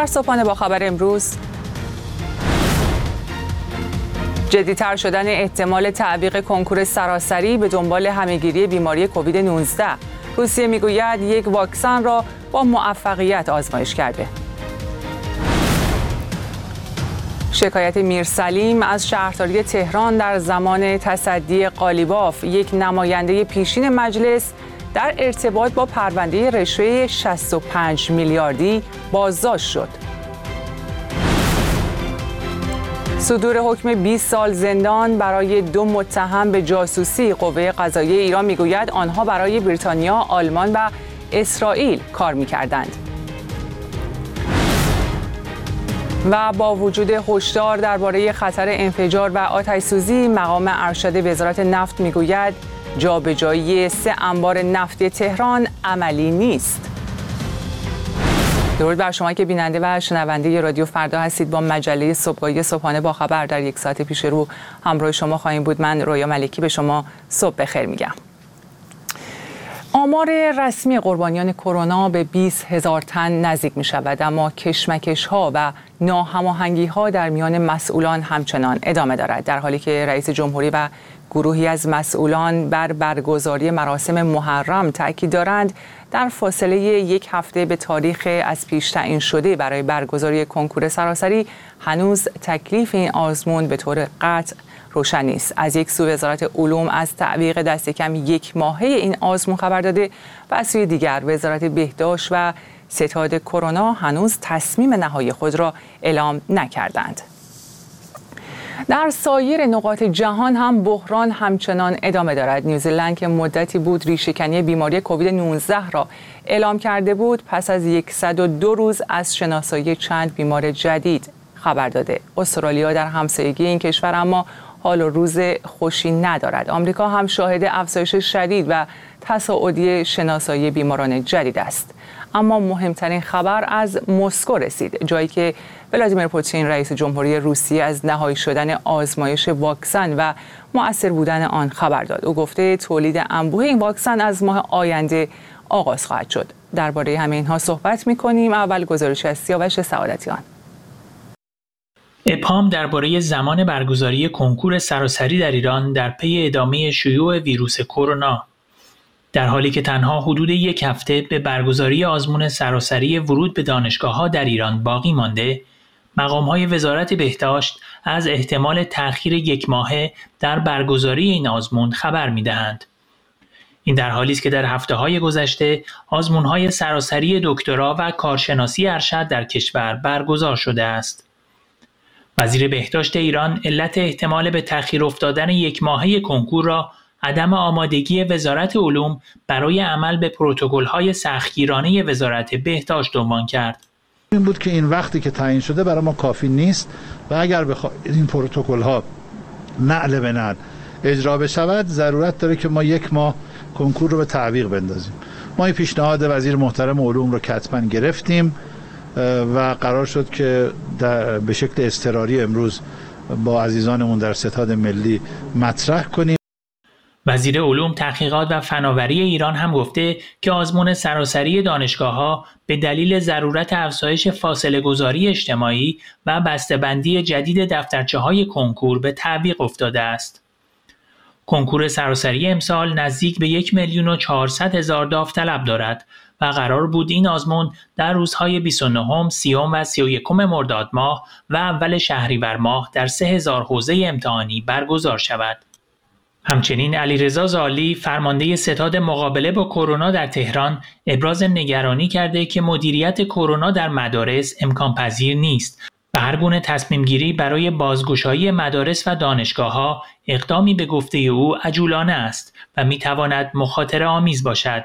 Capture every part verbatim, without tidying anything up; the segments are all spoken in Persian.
در صبحانه با خبر امروز، جدی‌تر شدن احتمال تعویق کنکور سراسری به دنبال همه‌گیری بیماری کووید نوزده. روسیه میگوید یک واکسن را با موفقیت آزمایش کرده. شکایت میرسلیم از شهرداری تهران در زمان تصدی قالیباف، یک نماینده پیشین مجلس در ارتباط با پرونده رشوه شصت و پنج میلیاردی بازداشت شد. صدور حکم بیست سال زندان برای دو متهم به جاسوسی. قوه قضاییه ایران میگوید آنها برای بریتانیا، آلمان و اسرائیل کار می‌کردند. و با وجود هشدار درباره خطر انفجار و آتش‌سوزی، مقام ارشد وزارت نفت میگوید جابجایی سه انبار نفتی تهران عملی نیست. درود بر شما که بیننده و شنونده رادیو فردا هستید. با مجله صبحگاهی صبحانه با خبر در یک ساعت پیش رو همراه شما خواهیم بود. من رویا ملکی به شما صبح بخیر میگم. آمار رسمی قربانیان کرونا به بیست هزار تن نزدیک می شود، اما کشمکش ها و ناهماهنگی ها در میان مسئولان همچنان ادامه دارد، در حالی که رئیس جمهوری و گروهی از مسئولان بر برگزاری مراسم محرم تاکید دارند. در فاصله یک هفته به تاریخ از پیش تعیین شده برای برگزاری کنکور سراسری هنوز تکلیف این آزمون به طور قطع روشن نیست. از یک سو وزارت علوم از تعویق دست کم یک ماهه این آزمون خبر داده و از سوی دیگر وزارت بهداشت و ستاد کرونا هنوز تصمیم نهایی خود را اعلام نکردند. در سایر نقاط جهان هم بحران همچنان ادامه دارد. نیوزلند که مدتی بود ریشه‌کنی بیماری کووید نوزده را اعلام کرده بود، پس از صد و دو روز از شناسایی چند بیمار جدید خبر داده. استرالیا در همسایگی این کشور اما حال و روز خوشی ندارد. آمریکا هم شاهد افزایش شدید و تصاعدی شناسایی بیماران جدید است. اما مهمترین خبر از مسکو رسید، جایی که ولادیمیر پوتین رئیس جمهوری روسیه از نهایی شدن آزمایش واکسن و مؤثر بودن آن خبر داد. او گفته تولید انبوه این واکسن از ماه آینده آغاز خواهد شد. درباره همه اینها صحبت می‌کنیم. اول گزارشی از سیاوش سعادتیان. ابهام درباره زمان برگزاری کنکور سراسری در ایران در پی ادامه شیوع ویروس کرونا. در حالی که تنها حدود یک هفته به برگزاری آزمون سراسری ورود به دانشگاه‌ها در ایران باقی مانده، مقام‌های وزارت بهداشت از احتمال تأخیر یک ماهه در برگزاری این آزمون خبر می‌دهند. این در حالی است که در هفته‌های گذشته آزمون‌های سراسری دکترا و کارشناسی ارشد در کشور برگزار شده است. وزیر بهداشت ایران علت احتمال به تأخیر افتادن یک ماهه کنکور را عدم آمادگی وزارت علوم برای عمل به پروتکل‌های سختگیرانه وزارت بهداشت عنوان کرد. این بود که این وقتی که تعیین شده برای ما کافی نیست و اگر بخواهید این پروتکل‌ها نعل به نعل اجرا بشود، ضرورت داره که ما یک ماه کنکور رو به تعویق بندازیم. ما این پیشنهاد وزیر محترم علوم رو کتباً گرفتیم و قرار شد که به شکل اضطراری امروز با عزیزانمون در ستاد ملی مطرح کنیم. وزیر علوم، تحقیقات و فناوری ایران هم گفته که آزمون سراسری دانشگاه‌ها به دلیل ضرورت افزایش فاصله گذاری اجتماعی و بسته‌بندی جدید دفترچه‌های کنکور به تعویق افتاده است. کنکور سراسری امسال نزدیک به یک میلیون و چهارصد هزار داوطلب دارد و قرار بود این آزمون در روزهای بیست و نهم، سی و سی و یک مرداد ماه و اول شهریور ماه در سه هزار حوزه امتحانی برگزار شود. همچنین علیرضا زالی، فرمانده ستاد مقابله با کرونا در تهران، ابراز نگرانی کرده که مدیریت کرونا در مدارس امکان پذیر نیست و هر گونه تصمیم گیری برای بازگشایی مدارس و دانشگاه‌ها اقدامی به گفته او عجولانه است و می‌تواند مخاطره آمیز باشد.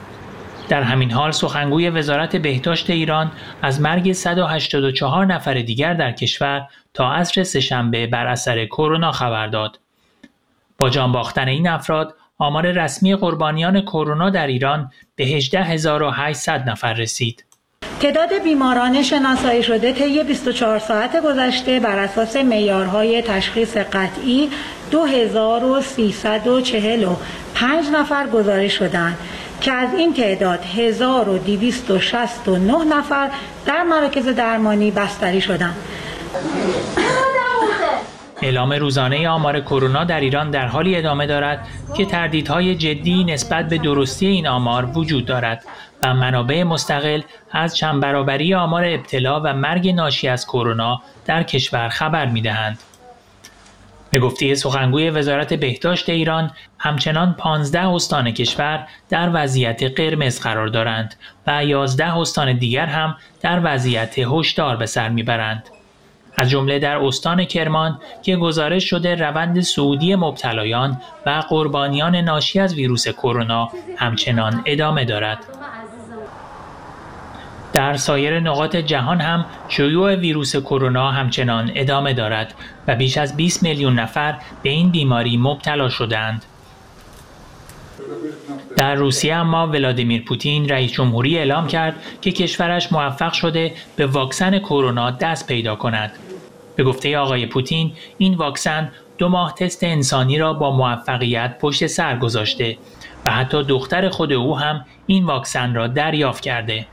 در همین حال سخنگوی وزارت بهداشت ایران از مرگ صد و هشتاد و چهار نفر دیگر در کشور تا عصر سه‌شنبه بر اثر کرونا خبر داد. با جان باختن این افراد، آمار رسمی قربانیان کرونا در ایران به هجده هزار و هشتصد نفر رسید. تعداد بیماران شناسایی شده طی بیست و چهار ساعت گذشته بر اساس معیارهای تشخیص قطعی دو هزار و سیصد و چهل و پنج نفر گزارش شدند که از این تعداد هزار و دویست و شصت و نه نفر در مراکز درمانی بستری شدند. اعلام روزانه آمار کرونا در ایران در حالی ادامه دارد که تردیدهای جدی نسبت به درستی این آمار وجود دارد و منابع مستقل از چند برابری آمار ابتلا و مرگ ناشی از کرونا در کشور خبر می‌دهند. به گفته سخنگوی وزارت بهداشت ایران، همچنان پانزده استان کشور در وضعیت قرمز قرار دارند و یازده استان دیگر هم در وضعیت هشدار به سر میبرند. از جمله در استان کرمان که گزارش شده روند صعودی مبتلایان و قربانیان ناشی از ویروس کرونا همچنان ادامه دارد. در سایر نقاط جهان هم شیوع ویروس کرونا همچنان ادامه دارد و بیش از بیست میلیون نفر به این بیماری مبتلا شدند. در روسیه اما ولادیمیر پوتین رئیس جمهوری اعلام کرد که کشورش موفق شده به واکسن کرونا دست پیدا کند. به گفته آقای پوتین، این واکسن دو ماه تست انسانی را با موفقیت پشت سر گذاشته و حتی دختر خود او هم این واکسن را دریافت کرده.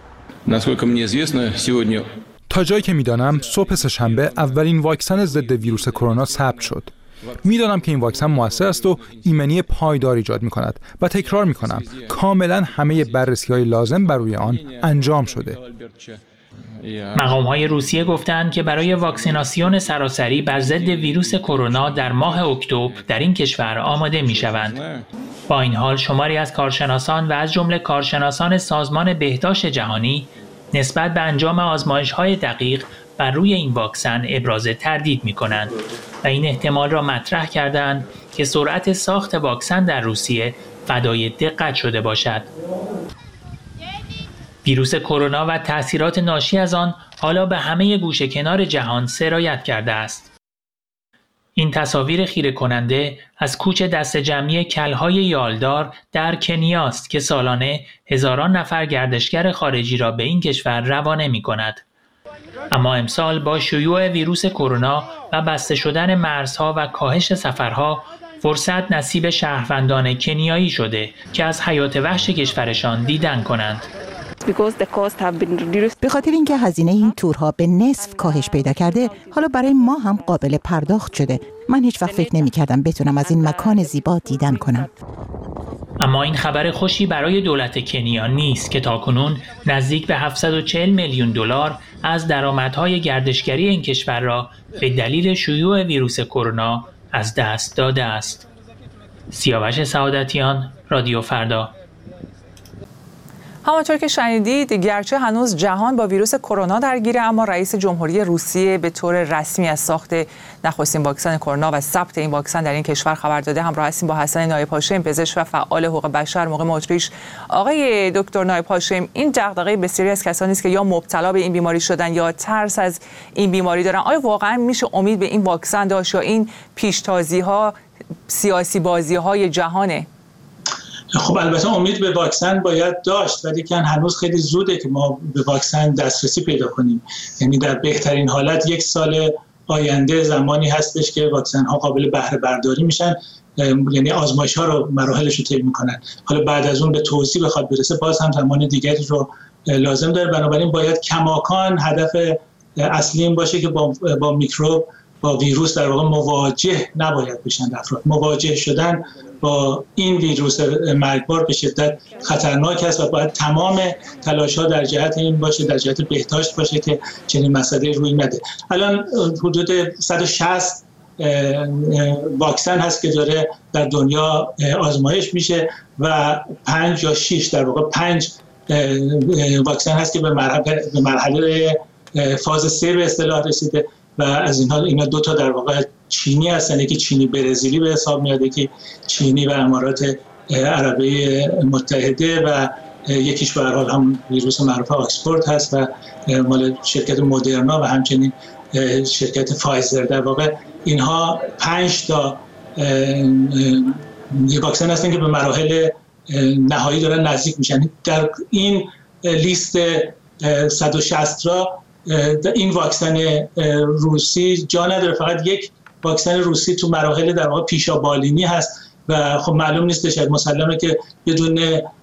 تا جایی که میدانم صبح سه‌شنبه اولین واکسن ضد ویروس کرونا ثبت شد. میدانم که این واکسن موثر است و ایمنی پایدار ایجاد می‌کند و تکرار می‌کنم کاملا همه بررسی‌های لازم بر روی آن انجام شده. مقام‌های روسیه گفتند که برای واکسیناسیون سراسری بر ضد ویروس کرونا در ماه اکتبر در این کشور آماده می‌شوند. با این حال شماری از کارشناسان و از جمله کارشناسان سازمان بهداشت جهانی نسبت به انجام آزمایش‌های دقیق بر روی این واکسن ابراز تردید می‌کنند و این احتمال را مطرح کردند که سرعت ساخت واکسن در روسیه فدای دقت شده باشد. ویروس کرونا و تأثیرات ناشی از آن حالا به همه گوشه کنار جهان سرایت کرده است. این تصاویر خیره کننده از کوچ دست جمعی کلهای یالدار در کنیا است که سالانه هزاران نفر گردشگر خارجی را به این کشور روانه می کند. اما امسال با شیوع ویروس کرونا و بسته شدن مرزها و کاهش سفرها، فرصت نصیب شهروندان کنیایی شده که از حیات وحش کشورشان دیدن کنند. به خاطر اینکه هزینه این تورها به نصف کاهش پیدا کرده، حالا برای ما هم قابل پرداخت شده. من هیچ وقت فکر نمی کردم بتونم از این مکان زیبا دیدن کنم. اما این خبر خوشی برای دولت کنیا نیست که تاکنون نزدیک به هفتصد و چهل میلیون دلار از درآمدهای گردشگری این کشور را به دلیل شیوع ویروس کرونا از دست داده است. سیاوش سعادتیان، رادیو فردا. همانطور که شنیدید، گرچه هنوز جهان با ویروس کرونا درگیره، اما رئیس جمهوری روسیه به طور رسمی از ساخت نخستین واکسن کرونا و ثبت این واکسن در این کشور خبر داده. همراه هستیم با حسن نایب هاشم، پزشک و فعال حقوق بشر مقیم اتریش. آقای دکتر نایب هاشم، این دغدغه بسیاری از کسانی است که یا مبتلا به این بیماری شدن یا ترس از این بیماری دارن. آیا واقعا میشه امید به این واکسن داشت یا این پیشتازی‌ها سیاسی بازی‌های جهانه؟ خب البته امید به واکسن باید داشت، ولی که هنوز خیلی زوده که ما به واکسن دسترسی پیدا کنیم. یعنی در بهترین حالت یک سال آینده زمانی هستش که واکسن ها قابل بهره برداری میشن، یعنی آزمایش ها رو مراحلش رو طی میکنن. حالا بعد از اون به توسعه بخواد برسه باز هم زمان دیگری رو لازم داره. بنابراین باید کماکان هدف اصلی این باشه که با با میکروب، با ویروس در واقع مواجه نباید بشن افراد. مواجه شدن با این ویروس مرگبار به شدت خطرناک است و باید تمام تلاش‌ها در جهت این باشه، در جهت بهداشت باشه که چنین مسئله روی نده. الان حدود صد و شصت واکسن هست که داره در دنیا آزمایش میشه و پنج یا شش در واقع پنج واکسن هست که به مرحله به مرحله فاز سه به اصطلاح رسیده و از اینها اینا دو تا در واقع چینی هستن، یکی چینی برزیلی به حساب میاد، یکی چینی و امارات عربی متحده و یکیش به هر حال هم ویروس معروف آکسفورد هست و مال شرکت مدرنا و همچنین شرکت فایزر. در واقع اینها پنج تا واکسن هستن که به مراحل نهایی دارن نزدیک میشن. در این لیست صد و شصت تا این واکسن روسی جا نداره. فقط یک واکسن روسی تو مراحل در واقع پیشابالینی هست و خب معلوم نیستش، مسلمه که بدون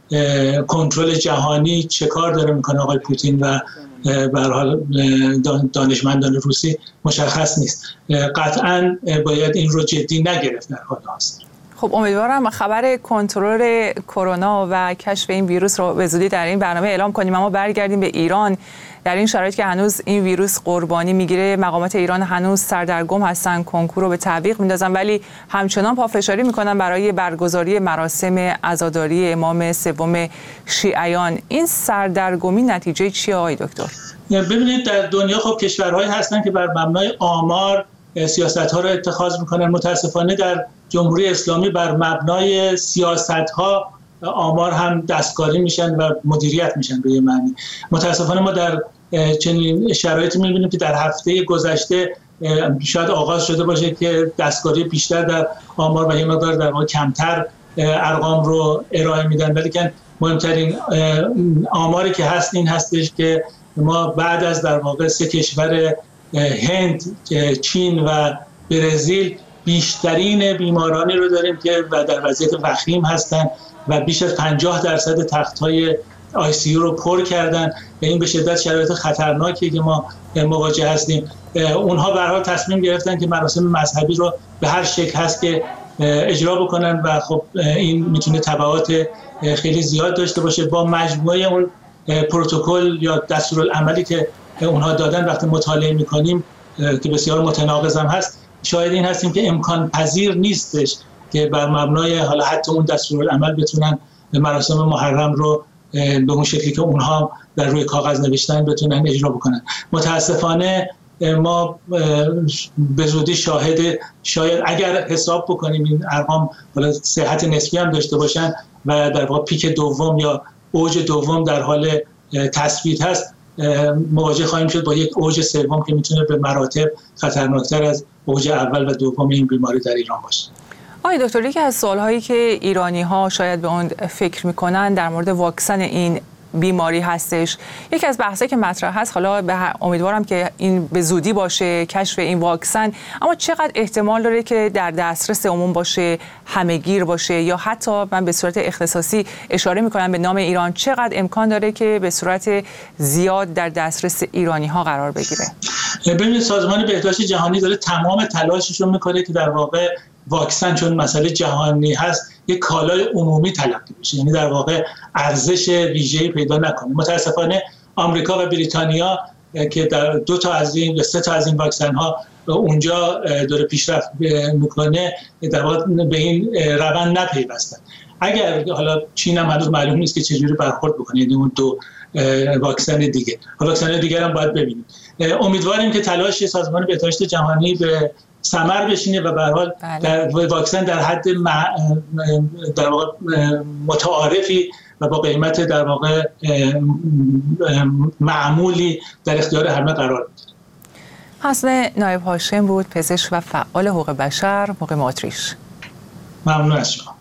کنترل جهانی چه کار داره میکنه آقای پوتین و به هر حال دانشمندان روسی مشخص نیست. قطعاً باید این رو جدی نگرفت در حال حاضر. خب امیدوارم خبر کنترل کرونا و کشف این ویروس رو به زودی در این برنامه اعلام کنیم. اما برگردیم به ایران. در این شرایط که هنوز این ویروس قربانی میگیره، مقامات ایران هنوز سردرگم هستن، کنکور رو به تعویق میندازن، ولی همچنان پافشاری میکنن برای برگزاری مراسم عزاداری امام سوم شیعیان. این سردرگمی نتیجه چیه آقای دکتر؟ ببینید در دنیا خب کشورهایی هستن که بر مبنای آمار سیاست‌ها رو اتخاذ میکنن. متاسفانه در جمهوری اسلامی بر مبنای سیاست‌ها آمار هم دستکاری میشن و مدیریت میشن به یه معنی. متاسفانه ما در چنین شرایطی میبینیم که در هفته گذشته شاید آغاز شده باشه که دستکاری بیشتر در آمار و یه مقدار در واقع کمتر ارقام رو ارائه میدن، ولی که مهمترین آماری که هست این هستش که ما بعد از در واقع سه کشور هند، چین و برزیل بیشترین بیمارانی رو داریم که و در وضعیت وخیم هستن و بیش از پنجاه درصد تخت‌های آی سی یو رو پر کردن و این به شدت شرایط خطرناکی که ما مواجه هستیم. اونها به هر حال تصمیم گرفتن که مراسم مذهبی رو به هر شکل هست که اجرا بکنن و خب این میتونه تبعات خیلی زیاد داشته باشه. با مجموعه اون پروتکل یا دستورالعملی که اونها دادن وقتی مطالعه میکنیم که بسیار متناقض هم هست، شاید این هستیم که امکان پذیر نیستش که بر مبنای حالا حتی اون دستورالعمل بتونن مراسم محرم رو به اون شکلی که اونها در روی کاغذ نوشتن بتونن اجرا بکنن. متاسفانه ما به زودی شاهد، شاید اگر حساب بکنیم این ارقام حالا صحت نسبی هم داشته باشن و در واقع پیک دوم یا اوج دوم در حال تثبیت هست، مواجه خواهیم شد با یک اوج سوم که میتونه به مراتب خطرناکتر از اوج اول و دوم این بیماری در ایران باشه. آقای دکتر، یکی از سوال‌هایی که ایرانی‌ها شاید به اون فکر می‌کنن در مورد واکسن این بیماری هستش. یکی از بحثایی که مطرح هست، حالا به امیدوارم که این به زودی باشه کشف این واکسن، اما چقدر احتمال داره که در دسترس عموم باشه، همه‌گیر باشه، یا حتی من به صورت اختصاصی اشاره می‌کنم به نام ایران، چقدر امکان داره که به صورت زیاد در دسترس ایرانی‌ها قرار بگیره؟ ببینید سازمان بهداشت جهانی داره تمام تلاشش رو می‌کنه که در واقع واکسن چون مسئله جهانی هست یک کالای عمومی تلقی بشه، یعنی در واقع ارزش ویژه‌ای پیدا نکنه. متاسفانه آمریکا و بریتانیا که در دو تا از این یا سه تا از این واکسن ها اونجا داره پیشرفت میکنه در واقع به این روند نپیوستن. اگر حالا چین هم هنوز معلوم نیست که چجوری برخورد بکنه، یعنی اون دو واکسن دیگه، واکسن دیگر هم باید ببینیم. امیدواریم که تلاش سازمان بهداشت جهانی به ثمر بشینه و به هر حال در واکسن در حد در واقع متعارفی و با قیمت در واقع معمولی در اختیار همه قرار بگیره. حسن نایب هاشم بود، پزشک و فعال حقوق بشر، مقیم اتریش. ممنون از شما.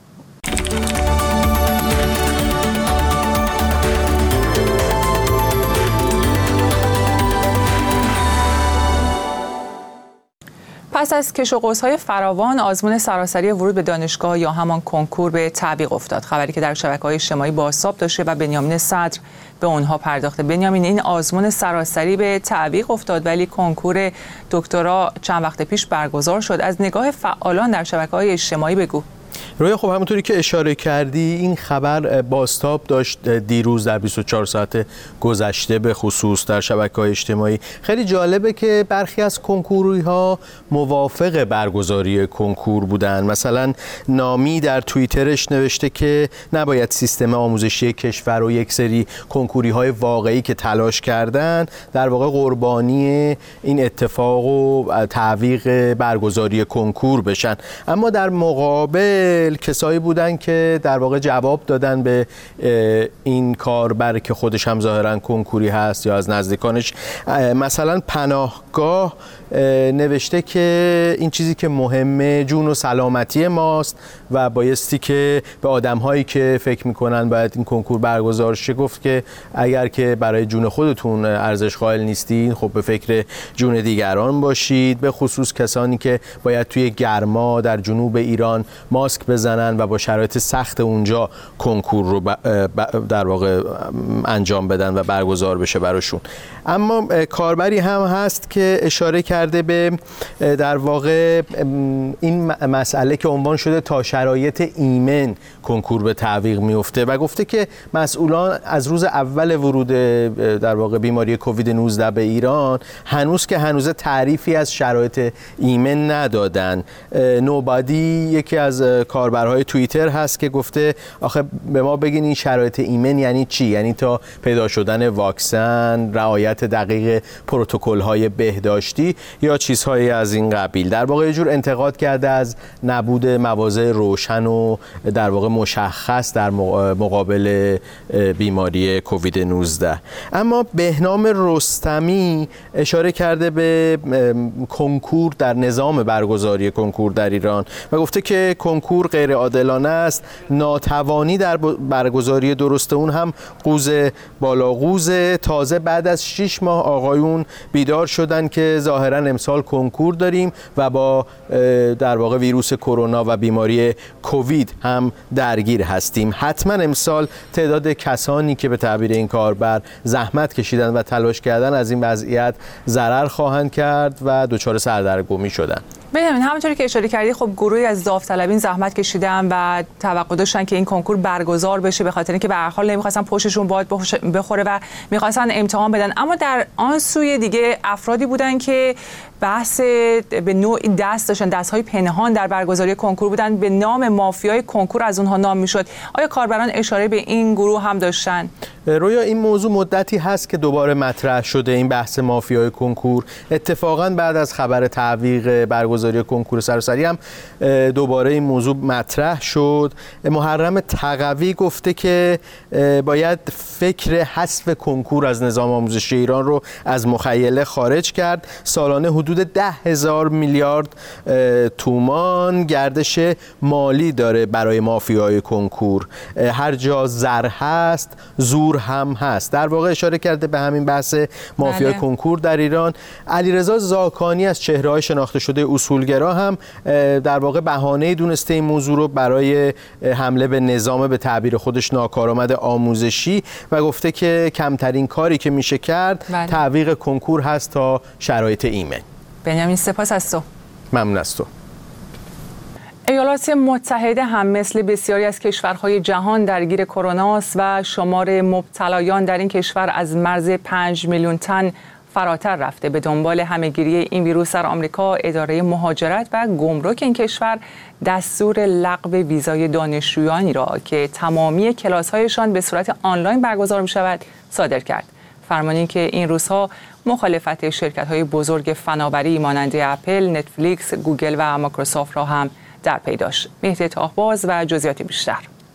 پس از کش و قوس‌های فراوان، آزمون سراسری ورود به دانشگاه یا همان کنکور به تعویق افتاد. خبری که در شبکه‌های اجتماعی بازتاب داشته و بنیامین صدر به اونها پرداخته. بنیامین، این آزمون سراسری به تعویق افتاد ولی کنکور دکترا چند وقت پیش برگزار شد. از نگاه فعالان در شبکه‌های اجتماعی بگو. رویا، خب همونطوری که اشاره کردی این خبر بازتاب داشت دیروز در بیست و چهار ساعت گذشته، به خصوص در شبکه‌های اجتماعی. خیلی جالبه که برخی از کنکوری‌ها موافق برگزاری کنکور بودن. مثلا نامی در توییترش نوشته که نباید سیستم آموزشی کشور و یک سری کنکوری‌های واقعی که تلاش کردن در واقع قربانی این اتفاق و تعویق برگزاری کنکور بشن. اما در مقابل کسایی بودن که در واقع جواب دادن به این کاربر که خودش هم ظاهرا کنکوری هست یا از نزدیکانش. مثلا پناهگاه نوشته که این چیزی که مهمه جون و سلامتی ماست و بایستی که به آدم‌هایی که فکر می‌کنن باید این کنکور برگزار شه گفت که اگر که برای جون خودتون ارزش قائل نیستین خب به فکر جون دیگران باشید، به خصوص کسانی که باید توی گرما در جنوب ایران ماسک بزنن و با شرایط سخت اونجا کنکور رو در واقع انجام بدن و برگزار بشه براشون. اما کاربری هم هست که اشاره کرده به در واقع این مسئله که عنوان شده تا شرایط ایمن کنکور به تعویق میفته و گفته که مسئولان از روز اول ورود در واقع بیماری کووید نوزده به ایران هنوز که هنوز تعریفی از شرایط ایمن ندادن. نوبادی یکی از کاربرهای توییتر هست که گفته آخه به ما بگین این شرایط ایمن یعنی چی؟ یعنی تا پیدا شدن واکسن، رعایت دقیق پروتکل‌های بهداشتی یا چیزهایی از این قبیل. در واقع یه جور انتقاد کرده از نبود مواضع روشن و در واقع مشخص در مقابل بیماری کووید نوزده. اما بهنام رستمی اشاره کرده به کنکور در نظام برگزاری کنکور در ایران و گفته که کنکور غیر عادلانه است، ناتوانی در برگزاری درست اون هم قوز بالا قوز. تازه بعد از شش ماه آقایون بیدار شدن که ظاهرا امسال کنکور داریم و با در واقع ویروس کرونا و بیماری کووید هم درگیر هستیم. حتما امسال تعداد کسانی که به تعبیر این کاربر زحمت کشیدن و تلاش کردن از این وضعیت ضرر خواهند کرد و دچار سردرگمی شدن. ببینید همونطوری که اشاره کردی خب گروهی از داوطلبین زحمت کشیدن و توقع داشتن که این کنکور برگزار بشه به خاطر اینکه به هر حال نمی‌خواستن پشتشون باد بخوره و می‌خواستن امتحان بدن. اما در آن سوی دیگه افرادی بودن که بحث به نوعی دست داشتن، دست‌های پنهان در برگزاری کنکور بودن، به نام مافیای کنکور از اونها نام می‌شد. آیا کاربران اشاره به این گروه هم داشتن؟ رویا این موضوع مدتی هست که دوباره مطرح شده، این بحث مافیای کنکور. اتفاقاً بعد از خبر تعویق برگزاری کنکور سراسری هم دوباره این موضوع مطرح شد. محرم تقوی گفته که باید فکر حذف کنکور از نظام آموزشی ایران رو از مخیله خارج کرد. سالانه حدود ده هزار میلیارد تومان گردش مالی داره برای مافیای کنکور. هر جا زر هست زور هم هست. در واقع اشاره کرده به همین بحث مافیای بله. کنکور در ایران. علیرضا زاکانی از چهره‌های شناخته شده اصولگرا هم در واقع بهانه دونسته این موضوع رو برای حمله به نظام به تعبیر خودش ناکارآمد آموزشی و گفته که کمترین کاری که میشه کرد بله. تعویق کنکور هست تا شرایط ایمن. بنیامین سپاس از تو. ممنون از تو. ایالات متحده هم مثل بسیاری از کشورهای جهان درگیر کرونا است و شمار مبتلایان در این کشور از مرز پنج میلیون تن فراتر رفته. به دنبال همهگیری این ویروس در آمریکا، اداره مهاجرت و گمرک این کشور دستور لغو ویزای دانشجویانی را که تمامی کلاس‌هایشان به صورت آنلاین برگزار می‌شود صادر کرد. فرمانی که این روزها مخالفت شرکت‌های بزرگ فناوری مانند اپل، نتفلیکس، گوگل و مایکروسافت را هم در پی داشت. مهدی تاهباز و جزئیات بیشتر.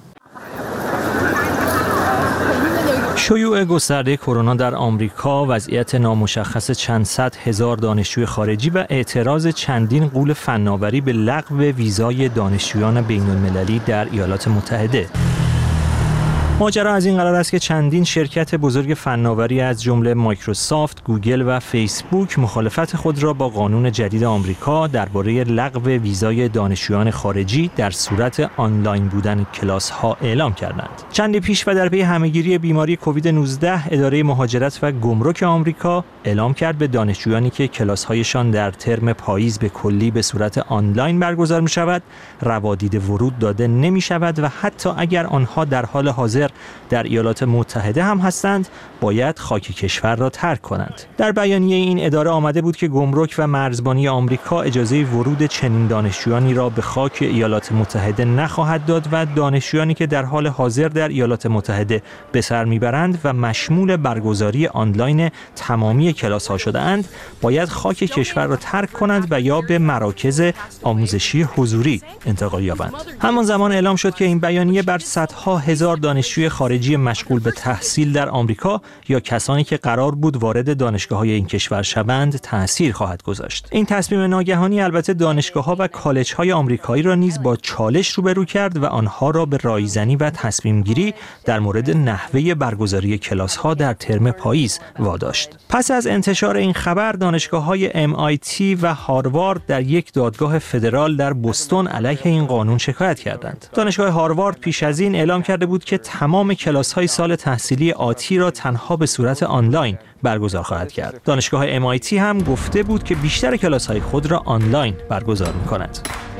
شیوع گسترده کرونا در آمریکا، وضعیت نامشخص چند صد هزار دانشجوی خارجی و اعتراض چندین غول فناوری به لغو ویزای دانشجویان بین‌المللی در ایالات متحده. ماجرا از این قرار است که چندین شرکت بزرگ فناوری از جمله مایکروسافت، گوگل و فیسبوک مخالفت خود را با قانون جدید آمریکا درباره لغو ویزای دانشجویان خارجی در صورت آنلاین بودن کلاس‌ها اعلام کردند. چندی پیش و در پی همهگیری بیماری کووید نوزده، اداره مهاجرت و گمرک آمریکا اعلام کرد به دانشجویانی که کلاس‌هایشان در ترم پاییز به کلی به صورت آنلاین برگزار می‌شود، روادید ورود داده نمی‌شود و حتی اگر آنها در حال حاضر در ایالات متحده هم هستند، باید خاک کشور را ترک کنند. در بیانیه این اداره آمده بود که گمرک و مرزبانی آمریکا اجازه ورود چنین دانشجویانی را به خاک ایالات متحده نخواهد داد و دانشجویانی که در حال حاضر در ایالات متحده به سر میبرند و مشمول برگزاری آنلاین تمامی کلاس‌ها شده‌اند، باید خاک کشور را ترک کنند و یا به مراکز آموزشی حضوری انتقال یابند. همان زمان اعلام شد که این بیانیه بر صدها هزار دانشجو دانشجوی خارجی مشغول به تحصیل در آمریکا یا کسانی که قرار بود وارد دانشگاه‌های این کشور شوند تأثیر خواهد گذاشت. این تصمیم ناگهانی البته دانشگاه‌ها و کالج‌های آمریکایی را نیز با چالش روبرو کرد و آنها را به رایزنی و تصمیم‌گیری در مورد نحوه برگزاری کلاس‌ها در ترم پاییز واداشت. پس از انتشار این خبر دانشگاه‌های ام آی تی و هاروارد در یک دادگاه فدرال در بوستون علیه این قانون شکایت کردند. دانشگاه هاروارد پیش از این اعلام کرده بود که تمام کلاس‌های سال تحصیلی آتی را تنها به صورت آنلاین برگزار خواهد کرد. دانشگاه ام آی تی هم گفته بود که بیشتر کلاس‌های خود را آنلاین برگزار می‌کند.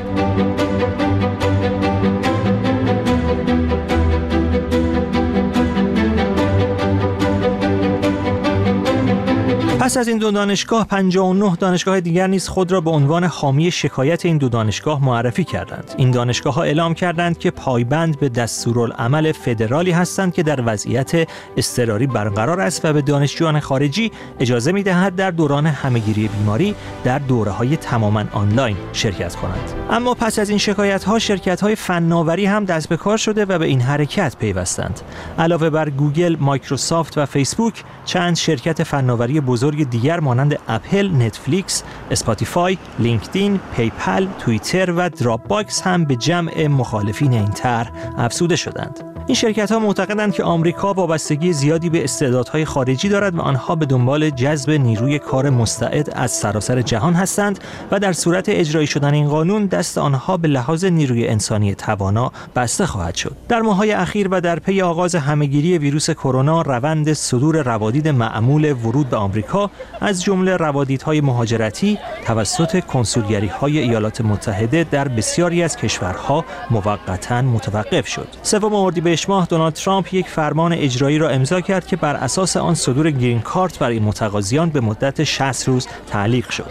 پس از این دو دانشگاه پنجاه و نه دانشگاه دیگر نیز خود را به عنوان حامی شکایت این دو دانشگاه معرفی کردند. این دانشگاه‌ها اعلام کردند که پایبند به دستورالعمل فدرالی هستند که در وضعیت اضطراری برقرار است و به دانشجویان خارجی اجازه می‌دهد در دوران همه‌گیری بیماری در دوره‌های تماماً آنلاین شرکت کنند. اما پس از این شکایت‌ها شرکت‌های فناوری هم دست به کار شده و به این حرکت پیوستند. علاوه بر گوگل، مایکروسافت و فیسبوک، چند شرکت فناوری بزرگ دیگر مانند اپل، نتفلیکس، اسپاتیفای، لینکدین، پیپل، توییتر و دراپ باکس هم به جمع مخالفین این طرح افزوده شدند. این شرکت‌ها معتقدند که آمریکا وابستگی زیادی به استعدادهای خارجی دارد و آنها به دنبال جذب نیروی کار مستعد از سراسر جهان هستند و در صورت اجرایی شدن این قانون دست آنها به لحاظ نیروی انسانی توانا بسته خواهد شد. در ماه‌های اخیر و در پی آغاز همه‌گیری ویروس کرونا، روند صدور روادید معمول ورود به آمریکا از جمله روادیدهای مهاجرتی توسط کنسولگری‌های ایالات متحده در بسیاری از کشورها موقتاً متوقف شد. سوم اردیبهشت ماه دونالد ترامپ یک فرمان اجرایی را امضا کرد که بر اساس آن صدور گرین کارت برای متقاضیان به مدت شصت روز تعلیق شد.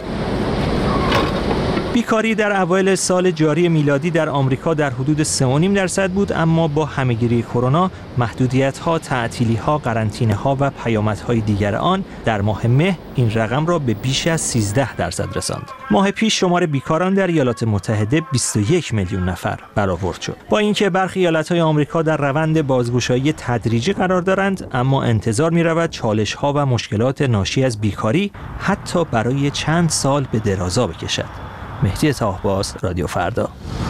بیکاری در اوایل سال جاری میلادی در آمریکا در حدود سه و نیم درصد بود، اما با همه‌گیری کرونا، محدودیت‌ها، تعطیلی‌ها، قرنطینه‌ها و پیامدهای دیگر آن در ماه مه این رقم را به بیش از سیزده درصد رساند. ماه پیش شمار بیکاران در ایالات متحده بیست و یک میلیون نفر برآورد شد. با اینکه برخی ایالت‌های آمریکا در روند بازگشایی تدریجی قرار دارند، اما انتظار می‌رود چالش‌ها و مشکلات ناشی از بیکاری حتی برای چند سال به درازا بکشد. مهدی طاهباز، رادیو فردا.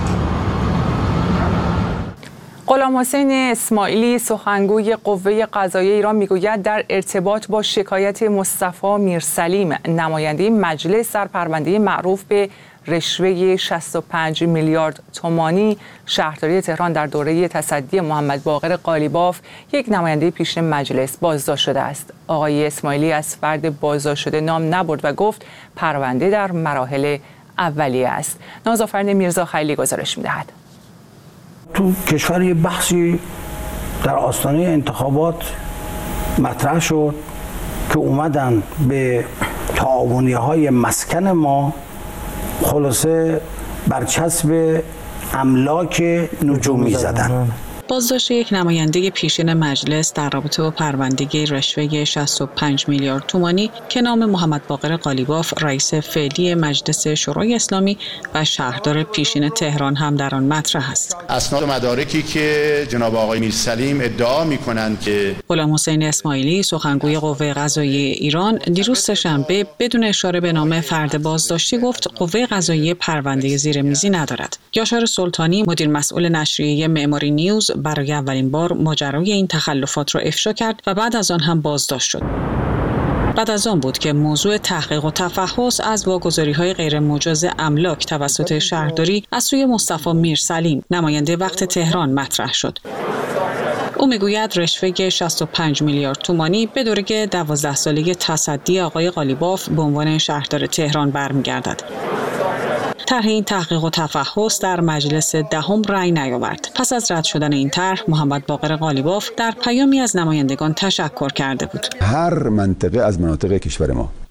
غلام حسین اسماعیلی سخنگوی قوه قضاییه ایران میگوید در ارتباط با شکایت مصطفی میرسلیم نماینده مجلس در پرونده معروف به رشوه شصت و پنج میلیارد تومانی شهرداری تهران در دوره تصدی محمد باقر قالیباف یک نماینده پیشین مجلس بازداشت شده است. آقای اسماعیلی از فرد بازداشت شده نام نبرد و گفت پرونده در مراحل اولیه است. نازآفرین میرزا خیلی گزارش می‌دهد. تو کشور یه بحثی در آستانه انتخابات مطرح شد که اومدن به تعاونی‌های مسکن ما خلاصه برچسب املاک نجومی زدن. بازداشت یک نماینده پیشین مجلس در رابطه با پرونده رشوه شصت و پنج میلیارد تومانی که نام محمد باقر قالیباف رئیس فعلی مجلس شورای اسلامی و شهردار پیشین تهران هم در آن مطرح است. اسناد و مدارکی که جناب آقای میرسلیم ادعا می‌کنند که غلام حسین اسماعیلی سخنگوی قوه قضاییه ایران دیروز سه‌شنبه بدون اشاره به نام فرد بازداشتی گفت قوه قضاییه پرونده زیرمیزی ندارد. یاشار سلطانی مدیر مسئول نشریه معماری نیوز برای اولین بار ماجرای این تخلفات را افشا کرد و بعد از آن هم بازداشت شد. بعد از آن بود که موضوع تحقیق و تفحص از واگذاری‌های غیر مجاز املاک توسط شهرداری از سوی مصطفی میرسلیم نماینده وقت تهران مطرح شد. او میگوید رشوه شصت و پنج میلیارد تومانی به دوره دوازده ساله تصدی آقای قالیباف به عنوان شهردار تهران برمیگردد. طرح این تحقیق و تفحص در مجلس دهم رأی نیاورد. پس از رد شدن این طرح، محمد باقر قالیباف در پیامی از نمایندگان تشکر کرده بود. هر منطقه از مناطق کشور ما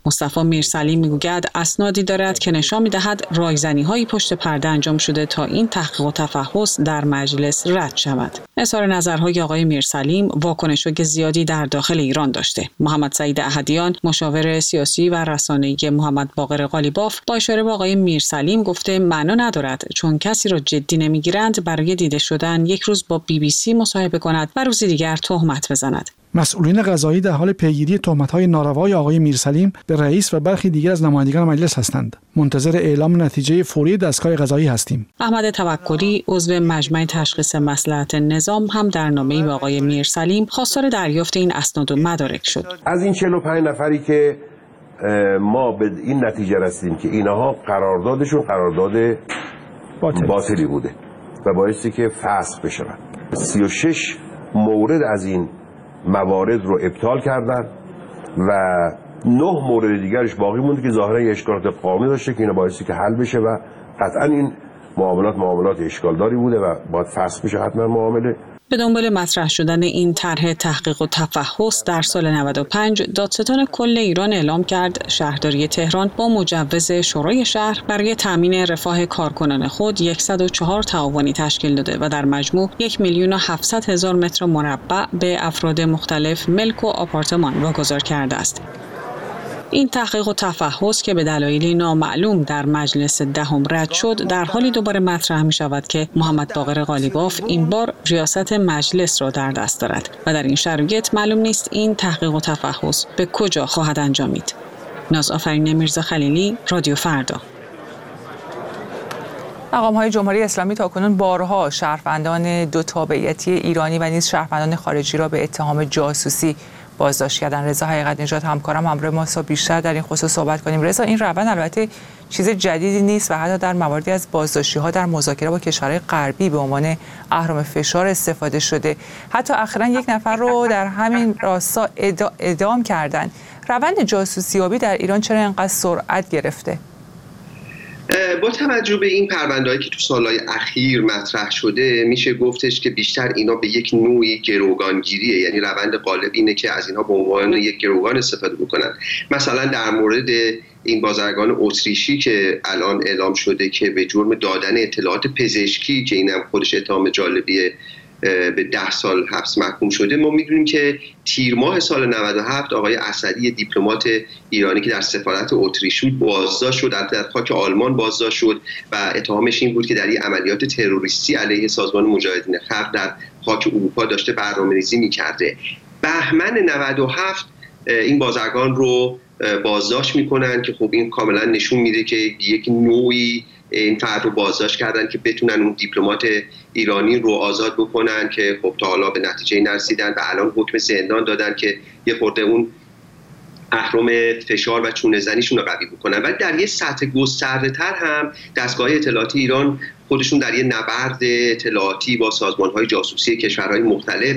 مصطفی میرسلیم میگوید اسنادی دارد که نشان می‌دهد رایزنی‌هایی پشت پرده انجام شده تا این تحقیق و تفحص در مجلس رد شود. اظهار نظرهای آقای میرسلیم واکنش‌های زیادی در داخل ایران داشته. محمد سعید احدیان، مشاور سیاسی و رسانه‌ای محمد باقر قالیباف، با اشاره به آقای میرسلیم گفته معنا ندارد چون کسی را جدی نمی‌گیرند برای دیده شدن یک روز با بی بی سی مصاحبه کند و روزی دیگر تهمت بزند. مسئولین قضایی در حال پیگیری تهمت‌های ناروای آقای میرسلیم به رئیس و برخی دیگر از نمایندگان مجلس هستند. منتظر اعلام نتیجه فوری دستگاه قضایی هستیم. احمد توکلی، عضو مجمع تشخیص مصلحت نظام، هم در نامه‌ای به آقای میرسلیم خواستار دریافت این اسناد و مدارک شد. از این چهل و پنج نفری که ما به این نتیجه رسیدیم که اینها قراردادشون قرارداد باطل. باطلی بوده و بایستی که فسخ بشود. سی و شش مورد از این موارد رو ابطال کردن و نه مورد دیگرش باقی مونده که ظاهرا اشکالات قانونی داشته که اینا بایستی که حل بشه و قطعا این معاملات معاملات اشکالداری بوده و باید فسخ بشه حتما معامله. به دنبال مطرح شدن این طرح تحقیق و تفحص در سال نود و پنج، دادستان کل ایران اعلام کرد شهرداری تهران با مجوز شورای شهر برای تامین رفاه کارکنان خود صد و چهار تعاونی تشکیل داده و در مجموع یک میلیون و هفتصد هزار متر مربع به افراد مختلف ملک و آپارتمان واگذار کرده است. این تحقیق و تفحص که به دلایلی نامعلوم در مجلس دهم رد شد، در حالی دوباره مطرح می شود که محمد باقر قالیباف این بار ریاست مجلس را در دست دارد و در این شرایط معلوم نیست این تحقیق و تفحص به کجا خواهد انجامید. ناز آفرین میرزا خلیلی، رادیو فردا. مقام‌های جمهوری اسلامی تاکنون بارها شهروندان دو تابعیتی ایرانی و نیز شهروندان خارجی را به اتهام جاسوسی بازداشت کردن. رضا حقیقت نژاد همکارم همراه ما تا بیشتر در این خصوص صحبت کنیم. رضا، این روند البته چیز جدیدی نیست و حتی در مواردی از بازداشتی‌ها در مذاکره با کشورهای غربی به عنوان اهرم فشار استفاده شده. حتی اخیراً یک نفر رو در همین راستا اعدام کردن. روند جاسوسیابی در ایران چرا اینقدر سرعت گرفته؟ با توجه به این پرونده‌ای که تو سالهای اخیر مطرح شده، میشه گفتش که بیشتر اینا به یک نوعی گروگانگیریه، یعنی روند غالب اینه که از اینها به عنوان یک گروگان استفاده بکنن. مثلا در مورد این بازرگان اتریشی که الان اعلام شده که به جرم دادن اطلاعات پزشکی که اینم خودش اتهام جالبیه به ده سال حبس محکوم شده، ما میدونیم که تیر ماه سال نود و هفت آقای اسدی دیپلمات ایرانی که در سفارت اتریش بود بازداشت شد، در خاک آلمان بازداشت شد و اتهامش این بود که در این عملیات تروریستی علیه سازمان مجاهدین خلق در خاک اروپا داشته برنامه‌ریزی می‌کرده. بهمن نود و هفت این بازرگان رو بازداشت میکنن که خب این کاملا نشون میده که یک نوعی این فرد رو بازداشت کردن که بتونن اون دیپلمات ایرانی رو آزاد بکنن که خب تا حالا به نتیجه نرسیدن و الان حکم زندان دادن که یه خورده اون اهرم فشار و چونه زنیشون رو قوی بکنن. و در یه سطح گسترده تر هم دستگاه اطلاعاتی ایران خودشون در یه نبرد اطلاعاتی با سازمان‌های جاسوسی کشورهای مختلف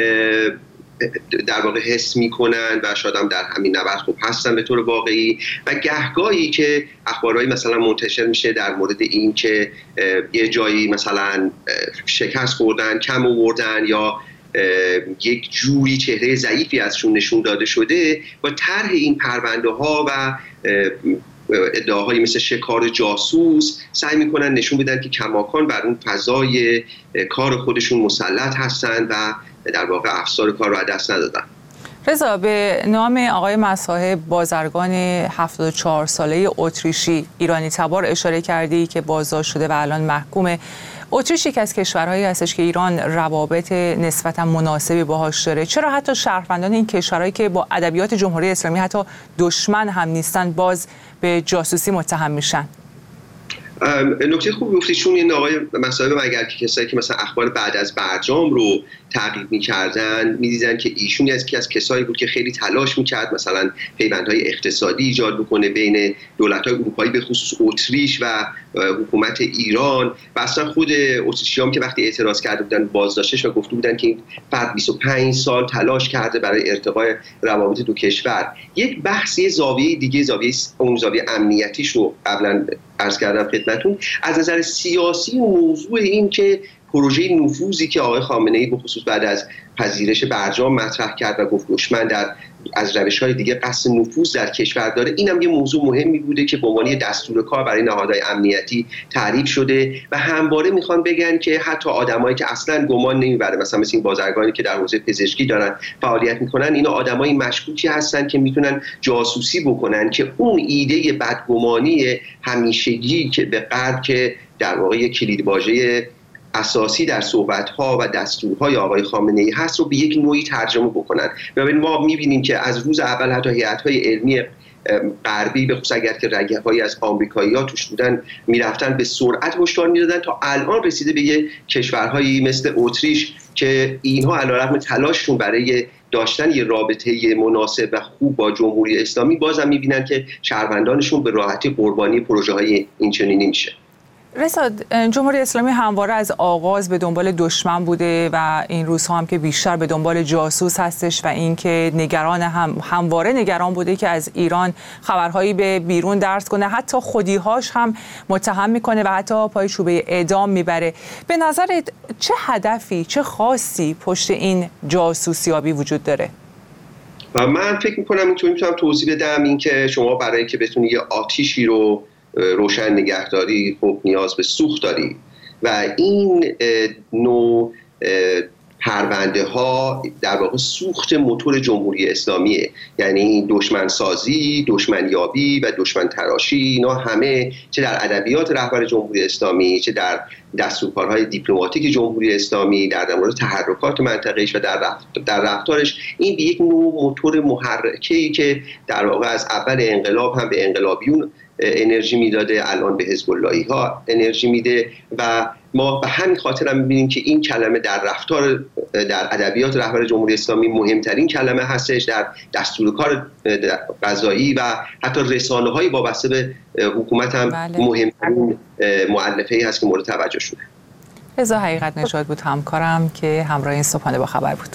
در واقع حس میکنن و شاید هم در همین نبرد خوب هستن به طور واقعی. و گهگاهی که اخبارهایی مثلا منتشر میشه در مورد این که یه جایی مثلا شکست خوردن، کم آوردن یا یک جوری چهره ضعیفی ازشون نشون داده شده، با طرح این پرونده ها و ادعاهایی مثل شکار جاسوس سعی میکنن نشون بدن که کماکان بر اون فضای کار خودشون مسلط هستن و در واقع افسار کار رو از دست ندادن. رضا، به نام آقای مصاحب بازرگان هفتاد و چهار ساله اتریشی ایرانی تبار اشاره کردی که بازداشت شده و الان محکومه. اتریش یک از کشورهایی هستش که ایران روابط نسبتا مناسبی باهاش داره. چرا حتی شهروندان این کشورهایی که با ادبیات جمهوری اسلامی حتی دشمن هم نیستن باز به جاسوسی متهم میشن؟ نکته خوب گفتی، چون این آقای مصاحب مگر که کسایی که مثلا اخبار بعد از برجام رو تعقیب می‌کردن می‌دیدن که ایشون از کی از کسایی بود که خیلی تلاش می‌کرد مثلا پیوندهای اقتصادی ایجاد بکنه بین دولت‌های اروپایی به خصوص اتریش و حکومت ایران. و اصلا خود اتریشیام که وقتی اعتراض کرده بودن بازداشتش و گفته بودن که این فرد بیست و پنج سال تلاش کرده برای ارتقای روابط دو کشور. یک بحثی زاویه دیگه، زاویه اون زاویه امنیتیش رو قبلا عرض کردم خدمتتون. از نظر سیاسی موضوع این که پروژه نفوذی که آقای خامنه‌ای به خصوص بعد از پذیرش برجام مطرح کرد و گفت دشمن در از روش‌های دیگه قصد نفوذ در کشور داره، اینم یه موضوع مهمی بوده که به عنوان دستور کار برای نهادهای امنیتی تعریف شده و همواره میخوان بگن که حتی آدمایی که اصلا گمان نمیبره، مثلا مثل این بازرگانی که در حوزه پزشکی دارن فعالیت میکنن، اینا آدمای مشکوکی هستن که میتونن جاسوسی بکنن، که اون ایده بدگمانی همیشگی که به غرب که در واقع کلیدواژه اساسی در صحبت‌ها و دستورهای آقای خامنه‌ای هست رو به یک نوعی ترجمه بکنن. ببین ما می‌بینیم که از روز اول حتی هیئت‌های علمی غربی به خصوص اگر که رگه‌هایی از آمریکایی‌ها توش بودن میرفتن به سرعت هشدار میدادن، تا الان رسیده به یه کشورهایی مثل اتریش که اینها علیرغم تلاششون برای داشتن یه رابطه مناسب و خوب با جمهوری اسلامی بازم می‌بینن که شهروندانشون به راحتی قربانی پروژه‌های اینچنینی میشه. رضا، جمهوری اسلامی همواره از آغاز به دنبال دشمن بوده و این روزها هم که بیشتر به دنبال جاسوس هستش و اینکه نگران هم همواره نگران بوده که از ایران خبرهایی به بیرون درس کنه، حتی خودی‌هاش هم متهم میکنه و حتی پای چوبه اعدام میبره. به نظرت چه هدفی، چه خاصی پشت این جاسوسیابی وجود داره؟ و من فکر میکنم اینطوری میتونم توضیح بدم، اینکه شما برای که بتونی یه آتیشی رو روشن نگهداری خب نیاز به سوخت داری و این نوع پرونده ها در واقع سوخت موتور جمهوری اسلامیه، یعنی دشمن سازی، دشمن یابی و دشمن تراشی، اینا همه چه در ادبیات رهبر جمهوری اسلامی، چه در دستورکارهای دیپلماتیک جمهوری اسلامی، در مورد تحرکات منطقه‌ایش و در در رفتارش، این به یک نوع موتور محرکه‌ای که در واقع از اول انقلاب هم به انقلابیون انرژی میداده، الان به حزب اللهی ها انرژی میده و ما به همین خاطر هم میبینیم که این کلمه در رفتار در ادبیات رهبر جمهوری اسلامی مهمترین کلمه هستش، در دستورکار قضایی و حتی رسانه های وابسته به حکومت هم بله. مهمترین مؤلفه‌ای هست که مورد توجه شده. رضا حقیقت نژاد بود همکارم که همراه این صبحانه با خبر بود.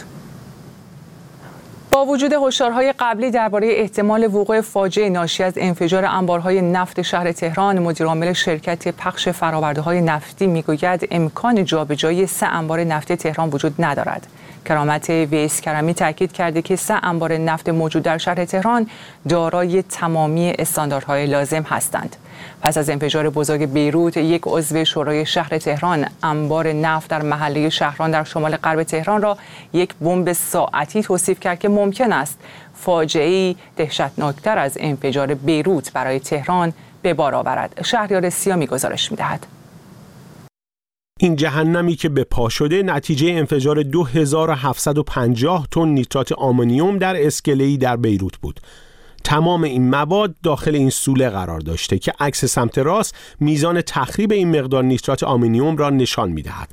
با وجود هشدارهای قبلی درباره احتمال وقوع فاجعه ناشی از انفجار انبارهای نفت شهر تهران، مدیرعامل شرکت پخش فرآورده‌های نفتی میگوید امکان جابجایی سه انبار نفت تهران وجود ندارد. کرامت ویس کرمی تاکید کرده که سه انبار نفت موجود در شهر تهران دارای تمامی استانداردهای لازم هستند. پس از انفجار بزرگ بیروت، یک عضو شورای شهر تهران انبار نفت در محله شهران در شمال غرب تهران را یک بمب ساعتی توصیف کرد که ممکن است فاجعه‌ای دهشتناکتر از انفجار بیروت برای تهران به بار آورد. شهریار سیامی گزارش می‌دهد. این جهنمی که به پا شده نتیجه انفجار دو هزار و هفتصد و پنجاه تن نیترات آمونیوم در اسکله‌ای در بیروت بود. تمام این مواد داخل این سوله قرار داشته که عکس سمت راست میزان تخریب این مقدار نیترات آمونیوم را نشان می‌دهد.